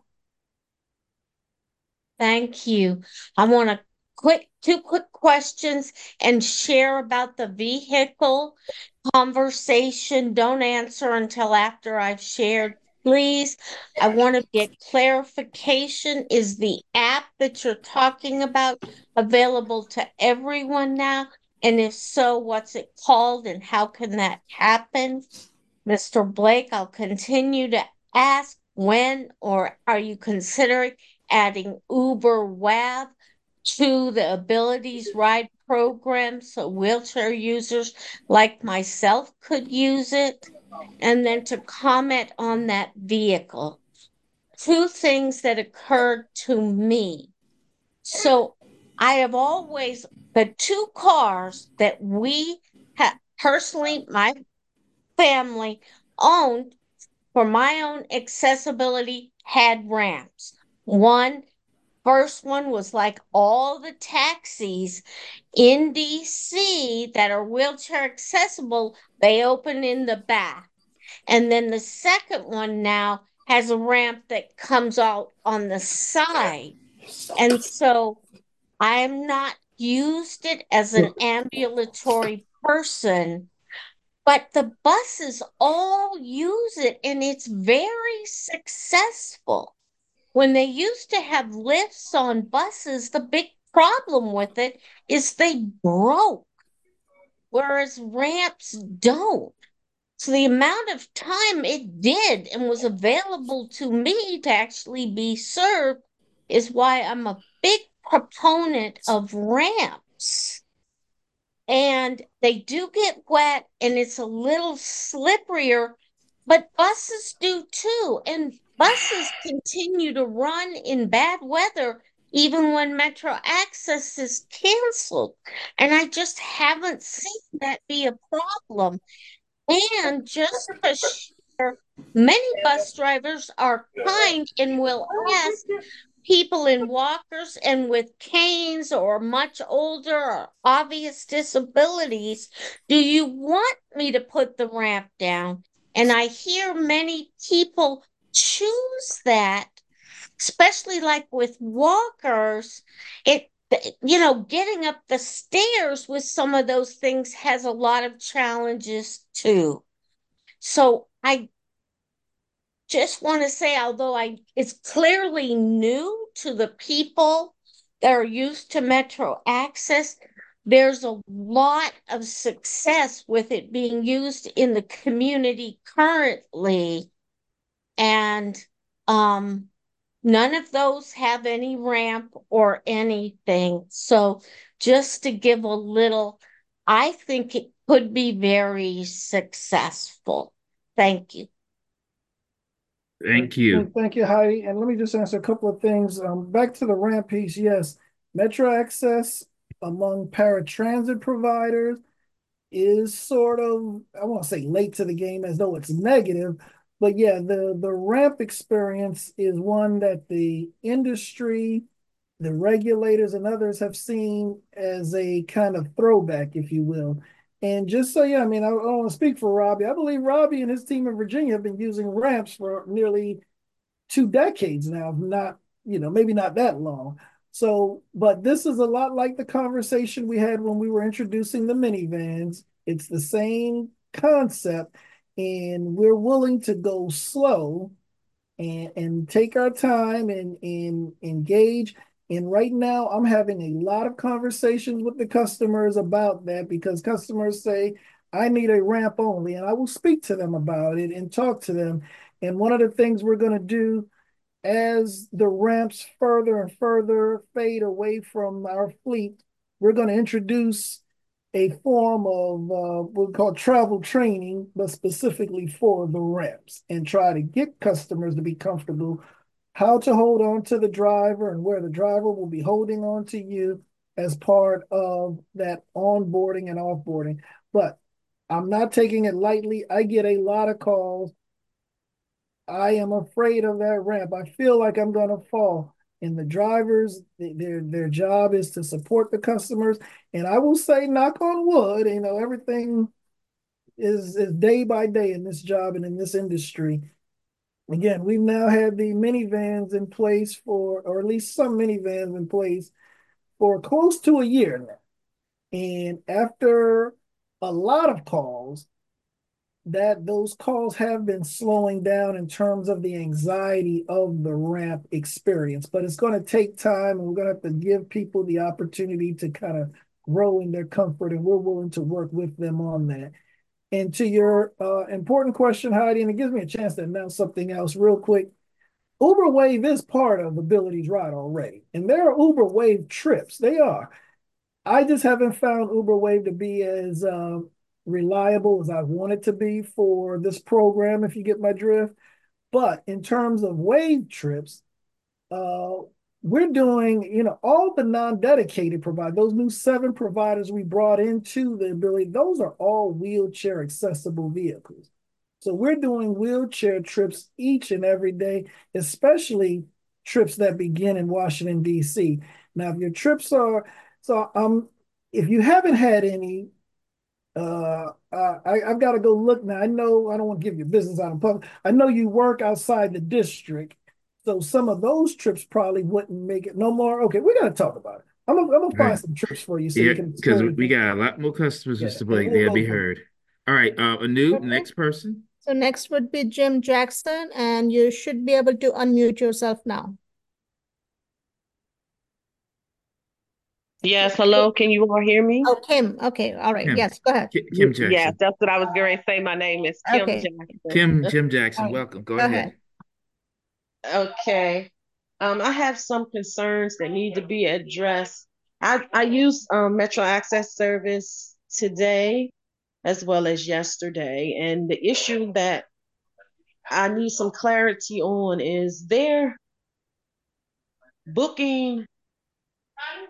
Speaker 20: Thank you. I want two quick questions and share about the vehicle conversation. Don't answer until after I've shared, please. I want to get clarification. Is the app that you're talking about available to everyone now? And if so, what's it called and how can that happen? Mr. Blake, I'll continue to ask when or are you considering adding Uber WAV to the Abilities Ride program so wheelchair users like myself could use it? And then to comment on that vehicle. Two things that occurred to me. So I have always, the two cars that we have personally, my family owned for my own accessibility had ramps. First one was like all the taxis in DC that are wheelchair accessible, they open in the back. And then the second one now has a ramp that comes out on the side. And so I have not used it as an ambulatory person, but the buses all use it and it's very successful. When they used to have lifts on buses, the big problem with it is they broke, whereas ramps don't. So the amount of time it did and was available to me to actually be served is why I'm a big proponent of ramps. And they do get wet and it's a little slipperier, but buses do too. And buses continue to run in bad weather even when Metro Access is canceled. And I just haven't seen that be a problem. And just to share, many bus drivers are kind and will ask people in walkers and with canes or much older or obvious disabilities, do you want me to put the ramp down? And I hear many people choose that, especially like with walkers. Getting up the stairs with some of those things has a lot of challenges too. So I just want to say, although it's clearly new to the people that are used to Metro Access, there's a lot of success with it being used in the community currently. And none of those have any ramp or anything. So just to give a little, I think it could be very successful. Thank you.
Speaker 2: Thank you.
Speaker 12: Thank you, Heidi. And let me just answer a couple of things. Back to the ramp piece. Yes, Metro Access among paratransit providers is sort of, I won't say late to the game as though it's negative, but yeah, the ramp experience is one that the industry, the regulators, and others have seen as a kind of throwback, if you will. And just so I don't want to speak for Robbie. I believe Robbie and his team in Virginia have been using ramps for nearly 2 decades now, not, maybe not that long. So, but this is a lot like the conversation we had when we were introducing the minivans. It's the same concept, and we're willing to go slow and take our time and engage. And right now, I'm having a lot of conversations with the customers about that because customers say, I need a ramp only. And I will speak to them about it and talk to them. And one of the things we're going to do as the ramps further and further fade away from our fleet, we're going to introduce a form of what we call travel training, but specifically for the ramps, and try to get customers to be comfortable how to hold on to the driver and where the driver will be holding on to you as part of that onboarding and offboarding. But I'm not taking it lightly. I get a lot of calls. I am afraid of that ramp. I feel like I'm going to fall. And the drivers, their job is to support the customers. And I will say, knock on wood, everything is day by day in this job and in this industry. Again, we've now had the minivans in place or at least some minivans in place for close to a year now. And after a lot of calls, those calls have been slowing down in terms of the anxiety of the ramp experience, but it's going to take time, and we're going to have to give people the opportunity to kind of grow in their comfort, and we're willing to work with them on that. And to your important question, Heidi, and it gives me a chance to announce something else real quick. Uber Wave is part of Abilities Ride already, and there are Uber Wave trips. They are. I just haven't found Uber Wave to be as reliable as I want it to be for this program, if you get my drift. But in terms of wave trips, we're doing, all the non-dedicated providers, those new 7 providers we brought into the ability, those are all wheelchair accessible vehicles. So we're doing wheelchair trips each and every day, especially trips that begin in Washington, D.C. Now, if your trips are, if you haven't had any, I've got to go look now. I know I don't want to give your business out in public. I know you work outside the district, so some of those trips probably wouldn't make it no more. Okay, we got to talk about it. I'm gonna find some trips for you so you can.
Speaker 2: Because we got a lot more customers, Mr. Blake. They'll be heard. All right, Anu, next person.
Speaker 1: So next would be Jim Jackson, and you should be able to unmute yourself now.
Speaker 21: Yes, hello. Can you all hear me?
Speaker 1: Oh, Kim. Okay, all right.
Speaker 2: Kim.
Speaker 1: Yes, go ahead.
Speaker 2: Kim Jackson.
Speaker 21: Yes, that's what I was going to say. My name is Kim Jackson.
Speaker 2: Jim Jackson, welcome. Go ahead.
Speaker 21: Okay. I have some concerns that need to be addressed. I used Metro Access Service today as well as yesterday, and the issue that I need some clarity on is their booking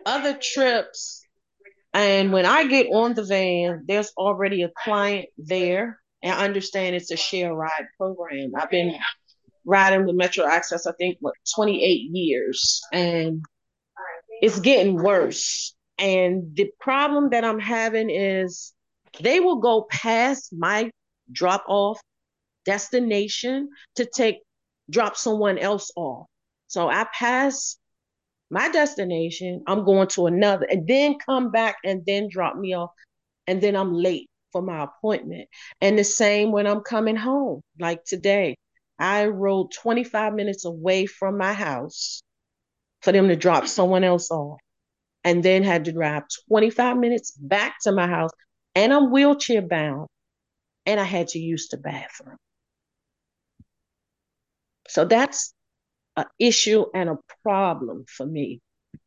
Speaker 21: other trips, and when I get on the van, there's already a client there. And I understand it's a share ride program. I've been riding with Metro Access, I think, 28 years, and it's getting worse. And the problem that I'm having is they will go past my drop off destination to drop someone else off. So I pass my destination, I'm going to another, and then come back and then drop me off, and then I'm late for my appointment. And the same when I'm coming home. Like today, I rode 25 minutes away from my house for them to drop someone else off, and then had to drive 25 minutes back to my house. And I'm wheelchair bound, and I had to use the bathroom. So that's an issue and a problem for me.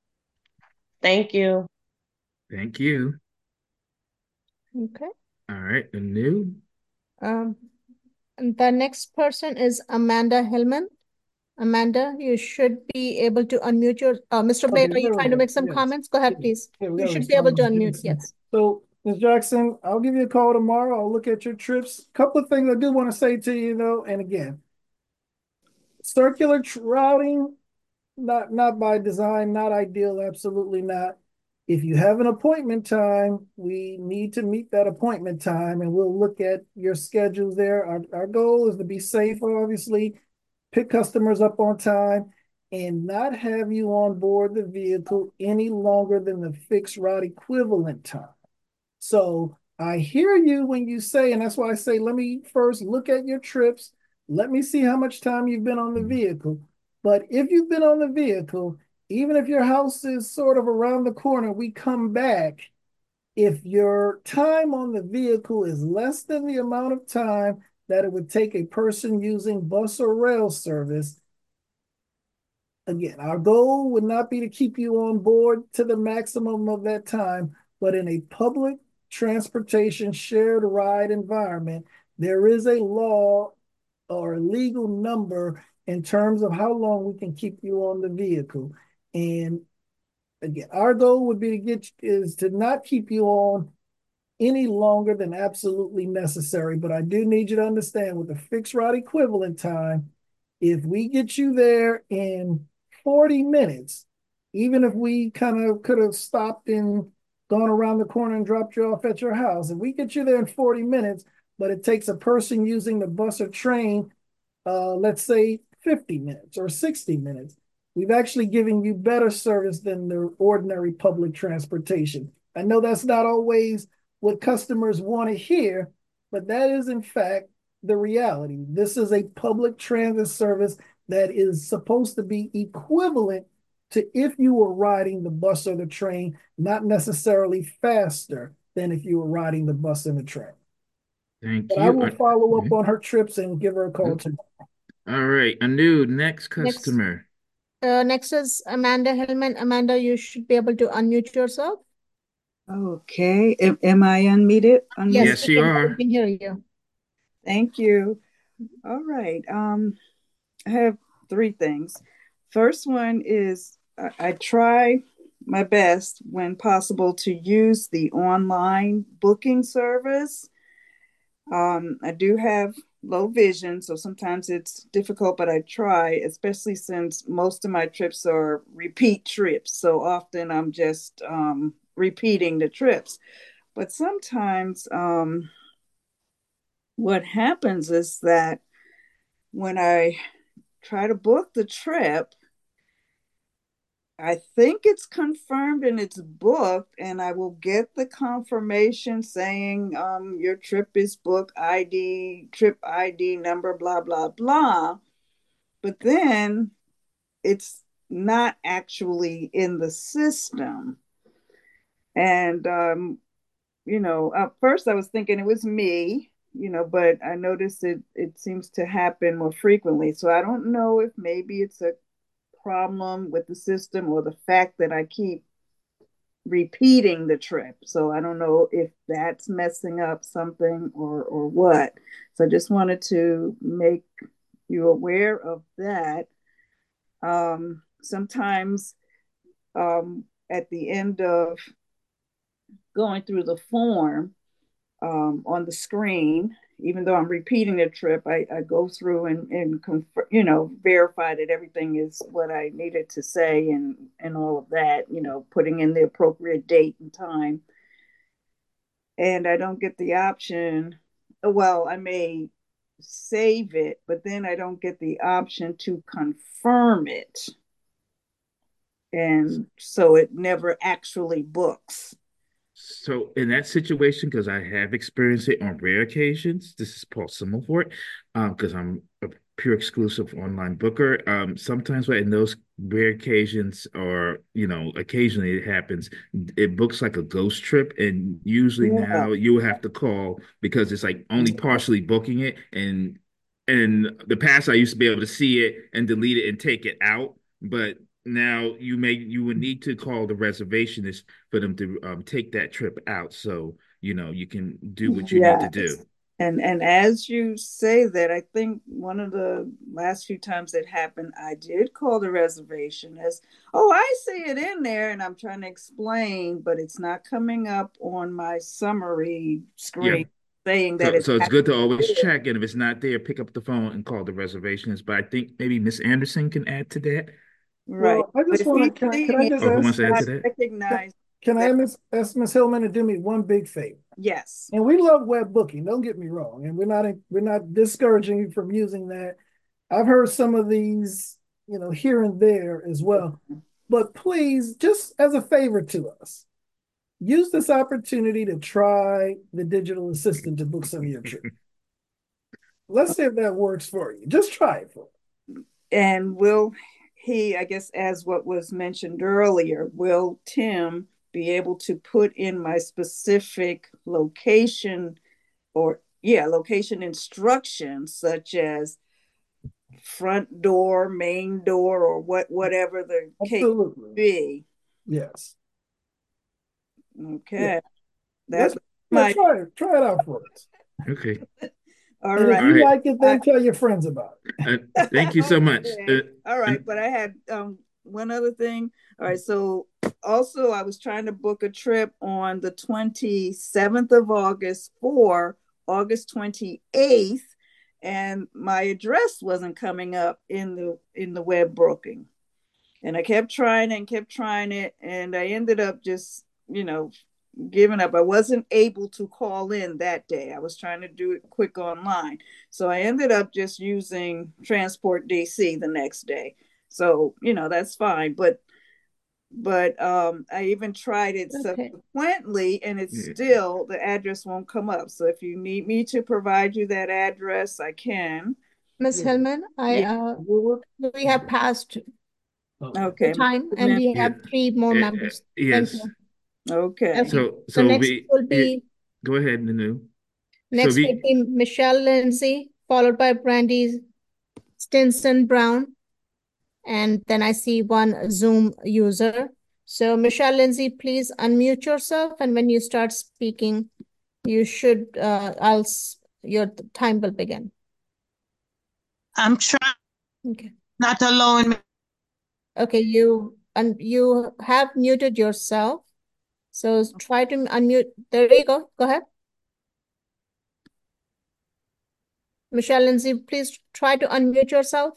Speaker 21: Thank you.
Speaker 2: Thank you.
Speaker 1: Okay.
Speaker 2: All right, Anu.
Speaker 1: And the next person is Amanda Hillman. Amanda, you should be able to unmute your, Mr. Blake,
Speaker 12: Okay,
Speaker 1: are you
Speaker 12: there we
Speaker 1: trying to
Speaker 12: go.
Speaker 1: make some
Speaker 12: Yes.
Speaker 1: comments? Go ahead, please.
Speaker 12: Okay, we
Speaker 1: You
Speaker 12: gotta
Speaker 1: should be able
Speaker 12: respond
Speaker 1: to
Speaker 12: to
Speaker 1: unmute,
Speaker 12: Jason.
Speaker 1: yes.
Speaker 12: So, Ms. Jackson, I'll give you a call tomorrow. I'll look at your trips. A couple of things I do want to say to you, though, and again, circular routing, not by design, not ideal, absolutely not. If you have an appointment time, we need to meet that appointment time, and we'll look at your schedules there. Our goal is to be safe, obviously, pick customers up on time, and not have you on board the vehicle any longer than the fixed route equivalent time. So I hear you when you say, and that's why I say, let me first look at your trips. Let me see how much time you've been on the vehicle. But if you've been on the vehicle, even if your house is sort of around the corner, we come back. If your time on the vehicle is less than the amount of time that it would take a person using bus or rail service, again, our goal would not be to keep you on board to the maximum of that time, but in a public transportation shared ride environment, there is a law or a legal number in terms of how long we can keep you on the vehicle. And again, our goal would be to not keep you on any longer than absolutely necessary. But I do need you to understand, with the fixed route equivalent time, if we get you there in 40 minutes, even if we kind of could have stopped and gone around the corner and dropped you off at your house, if we get you there in 40 minutes, but it takes a person using the bus or train, let's say 50 minutes or 60 minutes, we've actually given you better service than the ordinary public transportation. I know that's not always what customers want to hear, but that is in fact the reality. This is a public transit service that is supposed to be equivalent to if you were riding the bus or the train, not necessarily faster than if you were riding the bus and the train.
Speaker 2: Thank
Speaker 12: But
Speaker 2: you.
Speaker 12: I will follow up on her trips and give her a call tomorrow.
Speaker 2: All right, Anu, next customer.
Speaker 1: Next is Amanda Hillman. Amanda, you should be able to unmute yourself.
Speaker 6: Okay. Am I unmuted?
Speaker 2: Yes, you are.
Speaker 1: We can hear you.
Speaker 6: Thank you. All right. I have three things. First one is I try my best when possible to use the online booking service. I do have low vision, so sometimes it's difficult, but I try, especially since most of my trips are repeat trips. So often I'm just repeating the trips. But sometimes what happens is that when I try to book the trip, I think it's confirmed and it's booked, and I will get the confirmation saying your trip is booked, trip ID number, blah, blah, blah. But then it's not actually in the system. And, at first I was thinking it was me, but I noticed it seems to happen more frequently. So I don't know if maybe it's a problem with the system or the fact that I keep repeating the trip. So I don't know if that's messing up something or what. So I just wanted to make you aware of that. Sometimes at the end of going through the form on the screen, even though I'm repeating the trip, I go through and confirm, verify that everything is what I needed to say and all of that, putting in the appropriate date and time. And I don't get the option. Well, I may save it, but then I don't get the option to confirm it. And so it never actually books.
Speaker 2: So in that situation, because I have experienced it on rare occasions, this is Paul Simmelfort, because I'm a pure exclusive online booker. Sometimes in those rare occasions, or occasionally it happens, it books like a ghost trip, and usually now you will have to call because it's like only partially booking it. And in the past, I used to be able to see it and delete it and take it out, but now you would need to call the reservationist for them to take that trip out, so you can do what you need to do.
Speaker 6: And as you say that, I think one of the last few times it happened, I did call the reservation as, oh, I see it in there, and I'm trying to explain, but it's not coming up on my summary screen saying that
Speaker 2: so it's good to always check, and if it's not there, pick up the phone and call the reservationist. But I think maybe Miss Anderson can add to that.
Speaker 6: Right.
Speaker 12: Well, I just want to, can I just
Speaker 2: who wants to add to that?
Speaker 6: Recognize.
Speaker 12: Can I ask Ms. Hillman to do me one big favor?
Speaker 6: Yes.
Speaker 12: And we love web booking, don't get me wrong. And we're not discouraging you from using that. I've heard some of these, here and there as well. But please, just as a favor to us, use this opportunity to try the digital assistant to book some of your trip. Let's see if that works for you. Just try it for us.
Speaker 6: And I guess, as what was mentioned earlier, will Tim be able to put in my specific location location instructions, such as front door, main door, or whatever the case be?
Speaker 12: Yes.
Speaker 6: Okay.
Speaker 12: Yeah.
Speaker 6: That's
Speaker 12: try it out for us.
Speaker 2: Okay.
Speaker 6: All
Speaker 12: and
Speaker 6: right.
Speaker 12: If you like it, then tell your friends about it.
Speaker 2: Thank you so much.
Speaker 6: All right, but I had one other thing. All right, so also I was trying to book a trip on the 27th of August for August 28th, and my address wasn't coming up in the web booking. And I kept trying it, and I ended up just, giving up. I wasn't able to call in that day. I was trying to do it quick online. So I ended up just using Transport DC the next day. So, that's fine. But I even tried it subsequently, and it's still, the address won't come up. So if you need me to provide you that address, I can.
Speaker 1: Ms. Hillman, we have passed the time, and we have 3 more members.
Speaker 2: Yes.
Speaker 1: Thank you.
Speaker 6: Okay.
Speaker 2: So
Speaker 1: next will be.
Speaker 2: Go ahead, Nanu.
Speaker 1: Next will be Michelle Lindsay, followed by Brandy Stinson Brown. And then I see one Zoom user. So Michelle Lindsay, please unmute yourself. And when you start speaking, you should, your time will begin.
Speaker 4: I'm trying.
Speaker 1: Okay.
Speaker 4: Not allowing me.
Speaker 1: Okay, you have muted yourself. So try to unmute. There you go. Go ahead. Michelle Lindsay, please try to unmute yourself.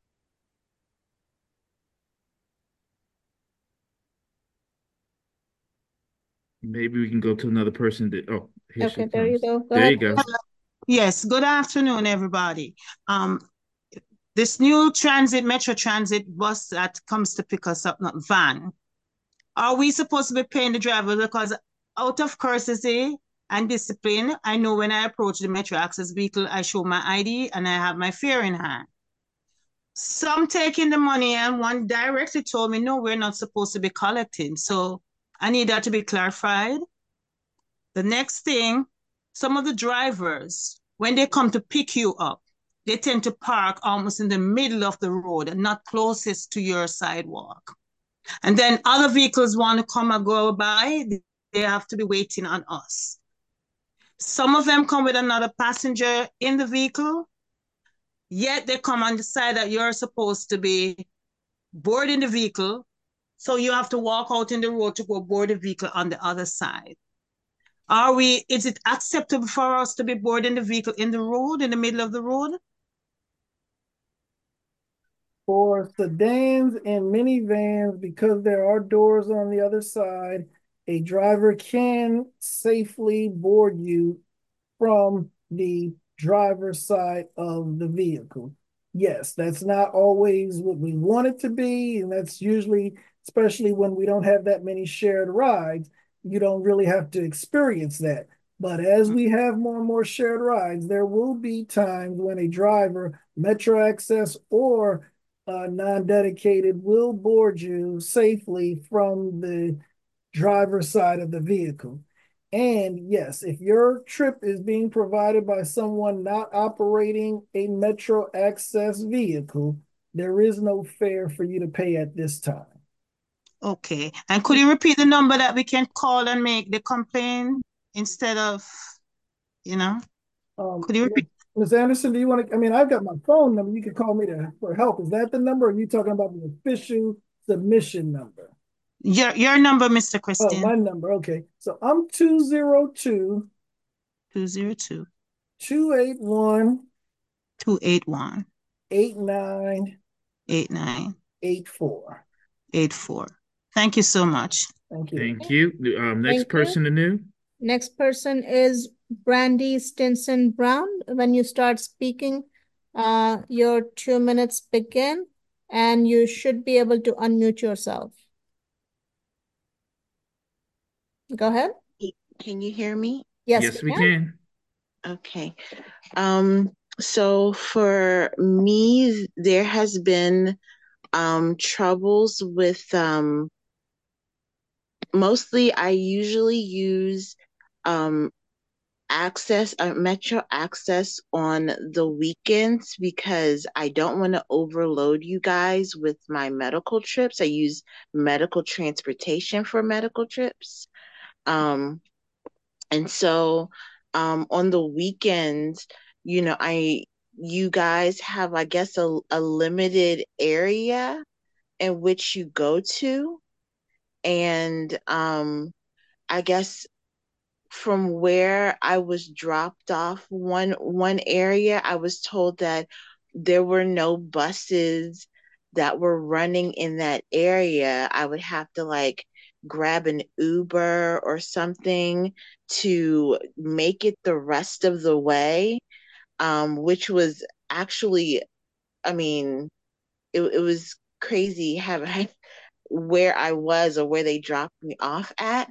Speaker 2: Maybe we can go to another person.
Speaker 1: Okay, there you go.
Speaker 2: There you go.
Speaker 4: Yes, good afternoon, everybody. This new Metro Transit bus that comes to pick us up, not van, are we supposed to be paying the driver? Because out of courtesy and discipline, I know when I approach the Metro Access vehicle, I show my ID and I have my fare in hand. Some taking the money, and one directly told me, no, we're not supposed to be collecting. So I need that to be clarified. The next thing, some of the drivers, when they come to pick you up, they tend to park almost in the middle of the road and not closest to your sidewalk. And then other vehicles want to come and go by, they have to be waiting on us. Some of them come with another passenger in the vehicle, yet they come on the side that you're supposed to be boarding the vehicle, So you have to walk out in the road to go board the vehicle on the other side. Is it acceptable for us to be boarding the vehicle in the road, in the middle of the road?
Speaker 12: For sedans and minivans, because there are doors on the other side, a driver can safely board you from the driver's side of the vehicle. Yes, that's not always what we want it to be, and that's usually, especially when we don't have that many shared rides, you don't really have to experience that. But as we have more and more shared rides, there will be times when a driver, Metro Access or non-dedicated, will board you safely from the driver's side of the vehicle. And yes, if your trip is being provided by someone not operating a Metro Access vehicle, there is no fare for you to pay at this time.
Speaker 4: Okay. And could you repeat the number that we can call and make the complaint instead of, could you repeat?
Speaker 12: Ms. Anderson, do you want to, I've got my phone number. You can call me for help. Is that the number? Or are you talking about the official submission number?
Speaker 4: Your number, Mr. Christian.
Speaker 12: Oh, my number. Okay. So I'm 202
Speaker 4: 202
Speaker 12: 281
Speaker 4: 281
Speaker 12: 89 84.
Speaker 4: Thank you so much.
Speaker 12: Thank you.
Speaker 2: Thank you. Next person to new.
Speaker 1: Next person is Brandy Stinson Brown. When you start speaking, your 2 minutes begin, and you should be able to unmute yourself. Go ahead.
Speaker 5: Can you hear me?
Speaker 1: Yes,
Speaker 2: we can.
Speaker 5: Okay. So for me, there has been troubles with mostly I usually use Metro Access on the weekends because I don't want to overload you guys with my medical trips. I use medical transportation for medical trips. And so on the weekends, you guys have, I guess, a limited area in which you go to. And I guess from where I was dropped off one area, I was told that there were no buses that were running in that area. I would have to grab an Uber or something to make it the rest of the way, which was actually, it was crazy having where I was or where they dropped me off at.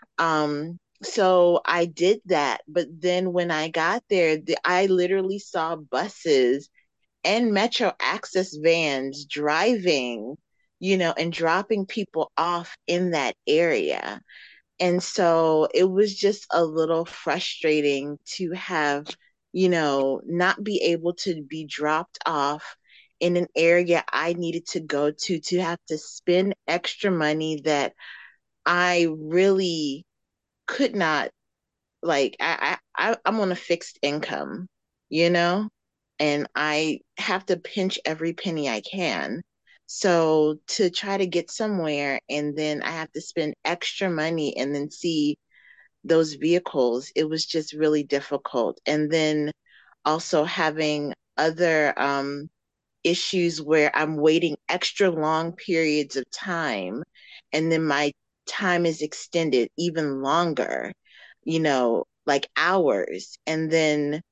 Speaker 5: So I did that, but then when I got there, I literally saw buses and Metro Access vans driving, and dropping people off in that area. And so it was just a little frustrating to have, not be able to be dropped off in an area I needed to go to have to spend extra money that I really could not, I'm on a fixed income, and I have to pinch every penny I can. So to try to get somewhere and then I have to spend extra money and then see those vehicles, it was just really difficult. And then also having other issues where I'm waiting extra long periods of time and then my time is extended even longer, like hours. And then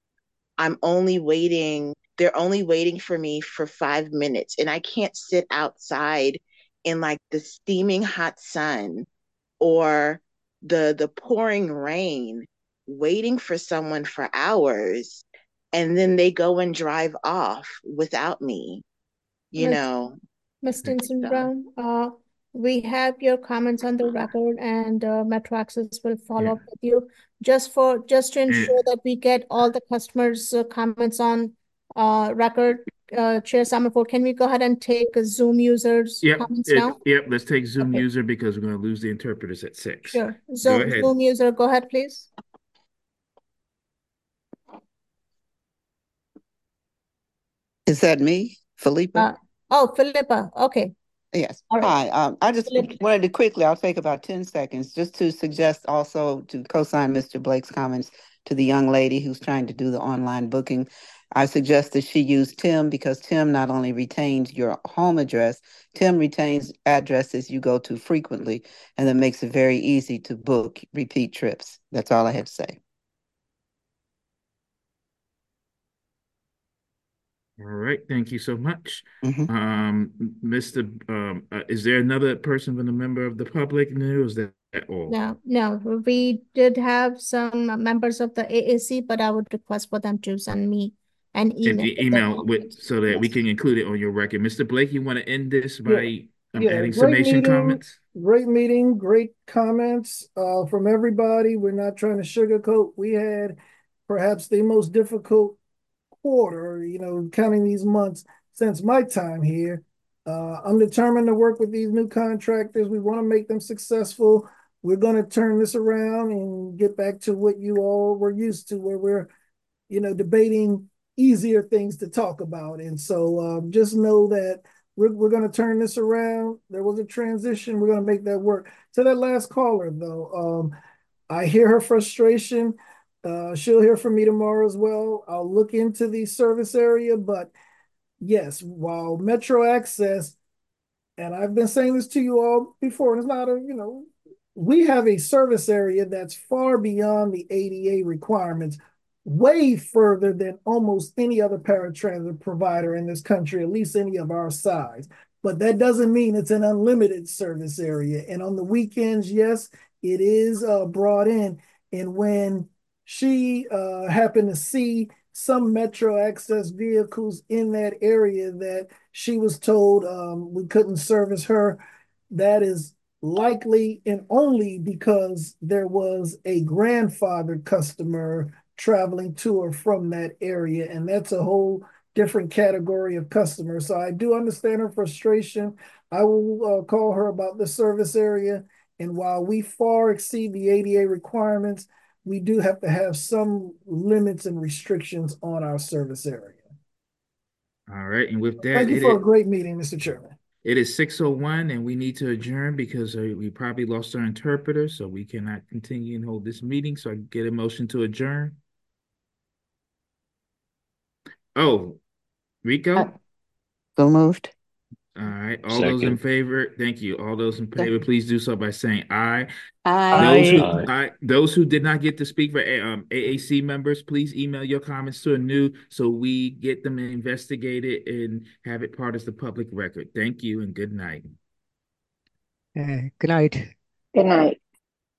Speaker 5: they're only waiting for me for 5 minutes and I can't sit outside in the steaming hot sun or the pouring rain waiting for someone for hours, and then they go and drive off without me,
Speaker 1: Ms. Stinson Brown, we have your comments on the record, and Metro Access will follow up with you just to ensure that we get all the customers' comments on record. Chair Summerford, can we go ahead and take Zoom users' comments now?
Speaker 2: Yep, let's take Zoom user because we're going to lose the interpreters at 6.
Speaker 1: Sure. Zoom user, go ahead, please.
Speaker 22: Is that me, Philippa?
Speaker 1: Philippa. Okay.
Speaker 11: Yes.
Speaker 1: All right.
Speaker 11: Hi. I just wanted to quickly, I'll take about 10 seconds just to suggest also to co-sign Mr. Blake's comments to the young lady who's trying to do the online booking. I suggest that she use Tim because Tim not only retains your home address, Tim retains addresses you go to frequently, and that makes it very easy to book repeat trips. That's all I have to say.
Speaker 2: All right, thank you so much. Is there another person from the member of the public news that all?
Speaker 1: No, we did have some members of the AAC, but I would request for them to send me an email.
Speaker 2: Email so that we can include it on your record. Mr. Blake, you want to end this by adding
Speaker 12: great
Speaker 2: summation
Speaker 12: meeting,
Speaker 2: comments?
Speaker 12: Great meeting, great comments from everybody. We're not trying to sugarcoat. We had perhaps the most difficult quarter, counting these months since my time here. I'm determined to work with these new contractors. We want to make them successful. We're going to turn this around and get back to what you all were used to, where we're, debating easier things to talk about. And so just know that we're going to turn this around. There was a transition. We're going to make that work. To that last caller, though, I hear her frustration. She'll hear from me tomorrow as well. I'll look into the service area, but yes, while Metro Access, and I've been saying this to you all before, and it's not we have a service area that's far beyond the ADA requirements, way further than almost any other paratransit provider in this country, at least any of our size. But that doesn't mean it's an unlimited service area. And on the weekends, yes, it is brought in. And when she happened to see some Metro Access vehicles in that area that she was told we couldn't service her, that is likely and only because there was a grandfathered customer traveling to or from that area, and that's a whole different category of customer. So I do understand her frustration. I will call her about the service area, and while we far exceed the ADA requirements, we do have to have some limits and restrictions on our service area.
Speaker 2: All right, and with that,
Speaker 12: thank you for a great meeting, Mr. Chairman.
Speaker 2: It is 6:01 and we need to adjourn because we probably lost our interpreter, so we cannot continue and hold this meeting. So I get a motion to adjourn. Oh, Rico?
Speaker 11: So moved.
Speaker 2: All right. All those in favor, thank you. All those in favor, please do so by saying aye.
Speaker 11: Aye.
Speaker 2: Those who did not get to speak for AAC members, please email your comments to Anu so we get them investigated and have it part of the public record. Thank you and good night.
Speaker 22: Good night.
Speaker 5: Good night.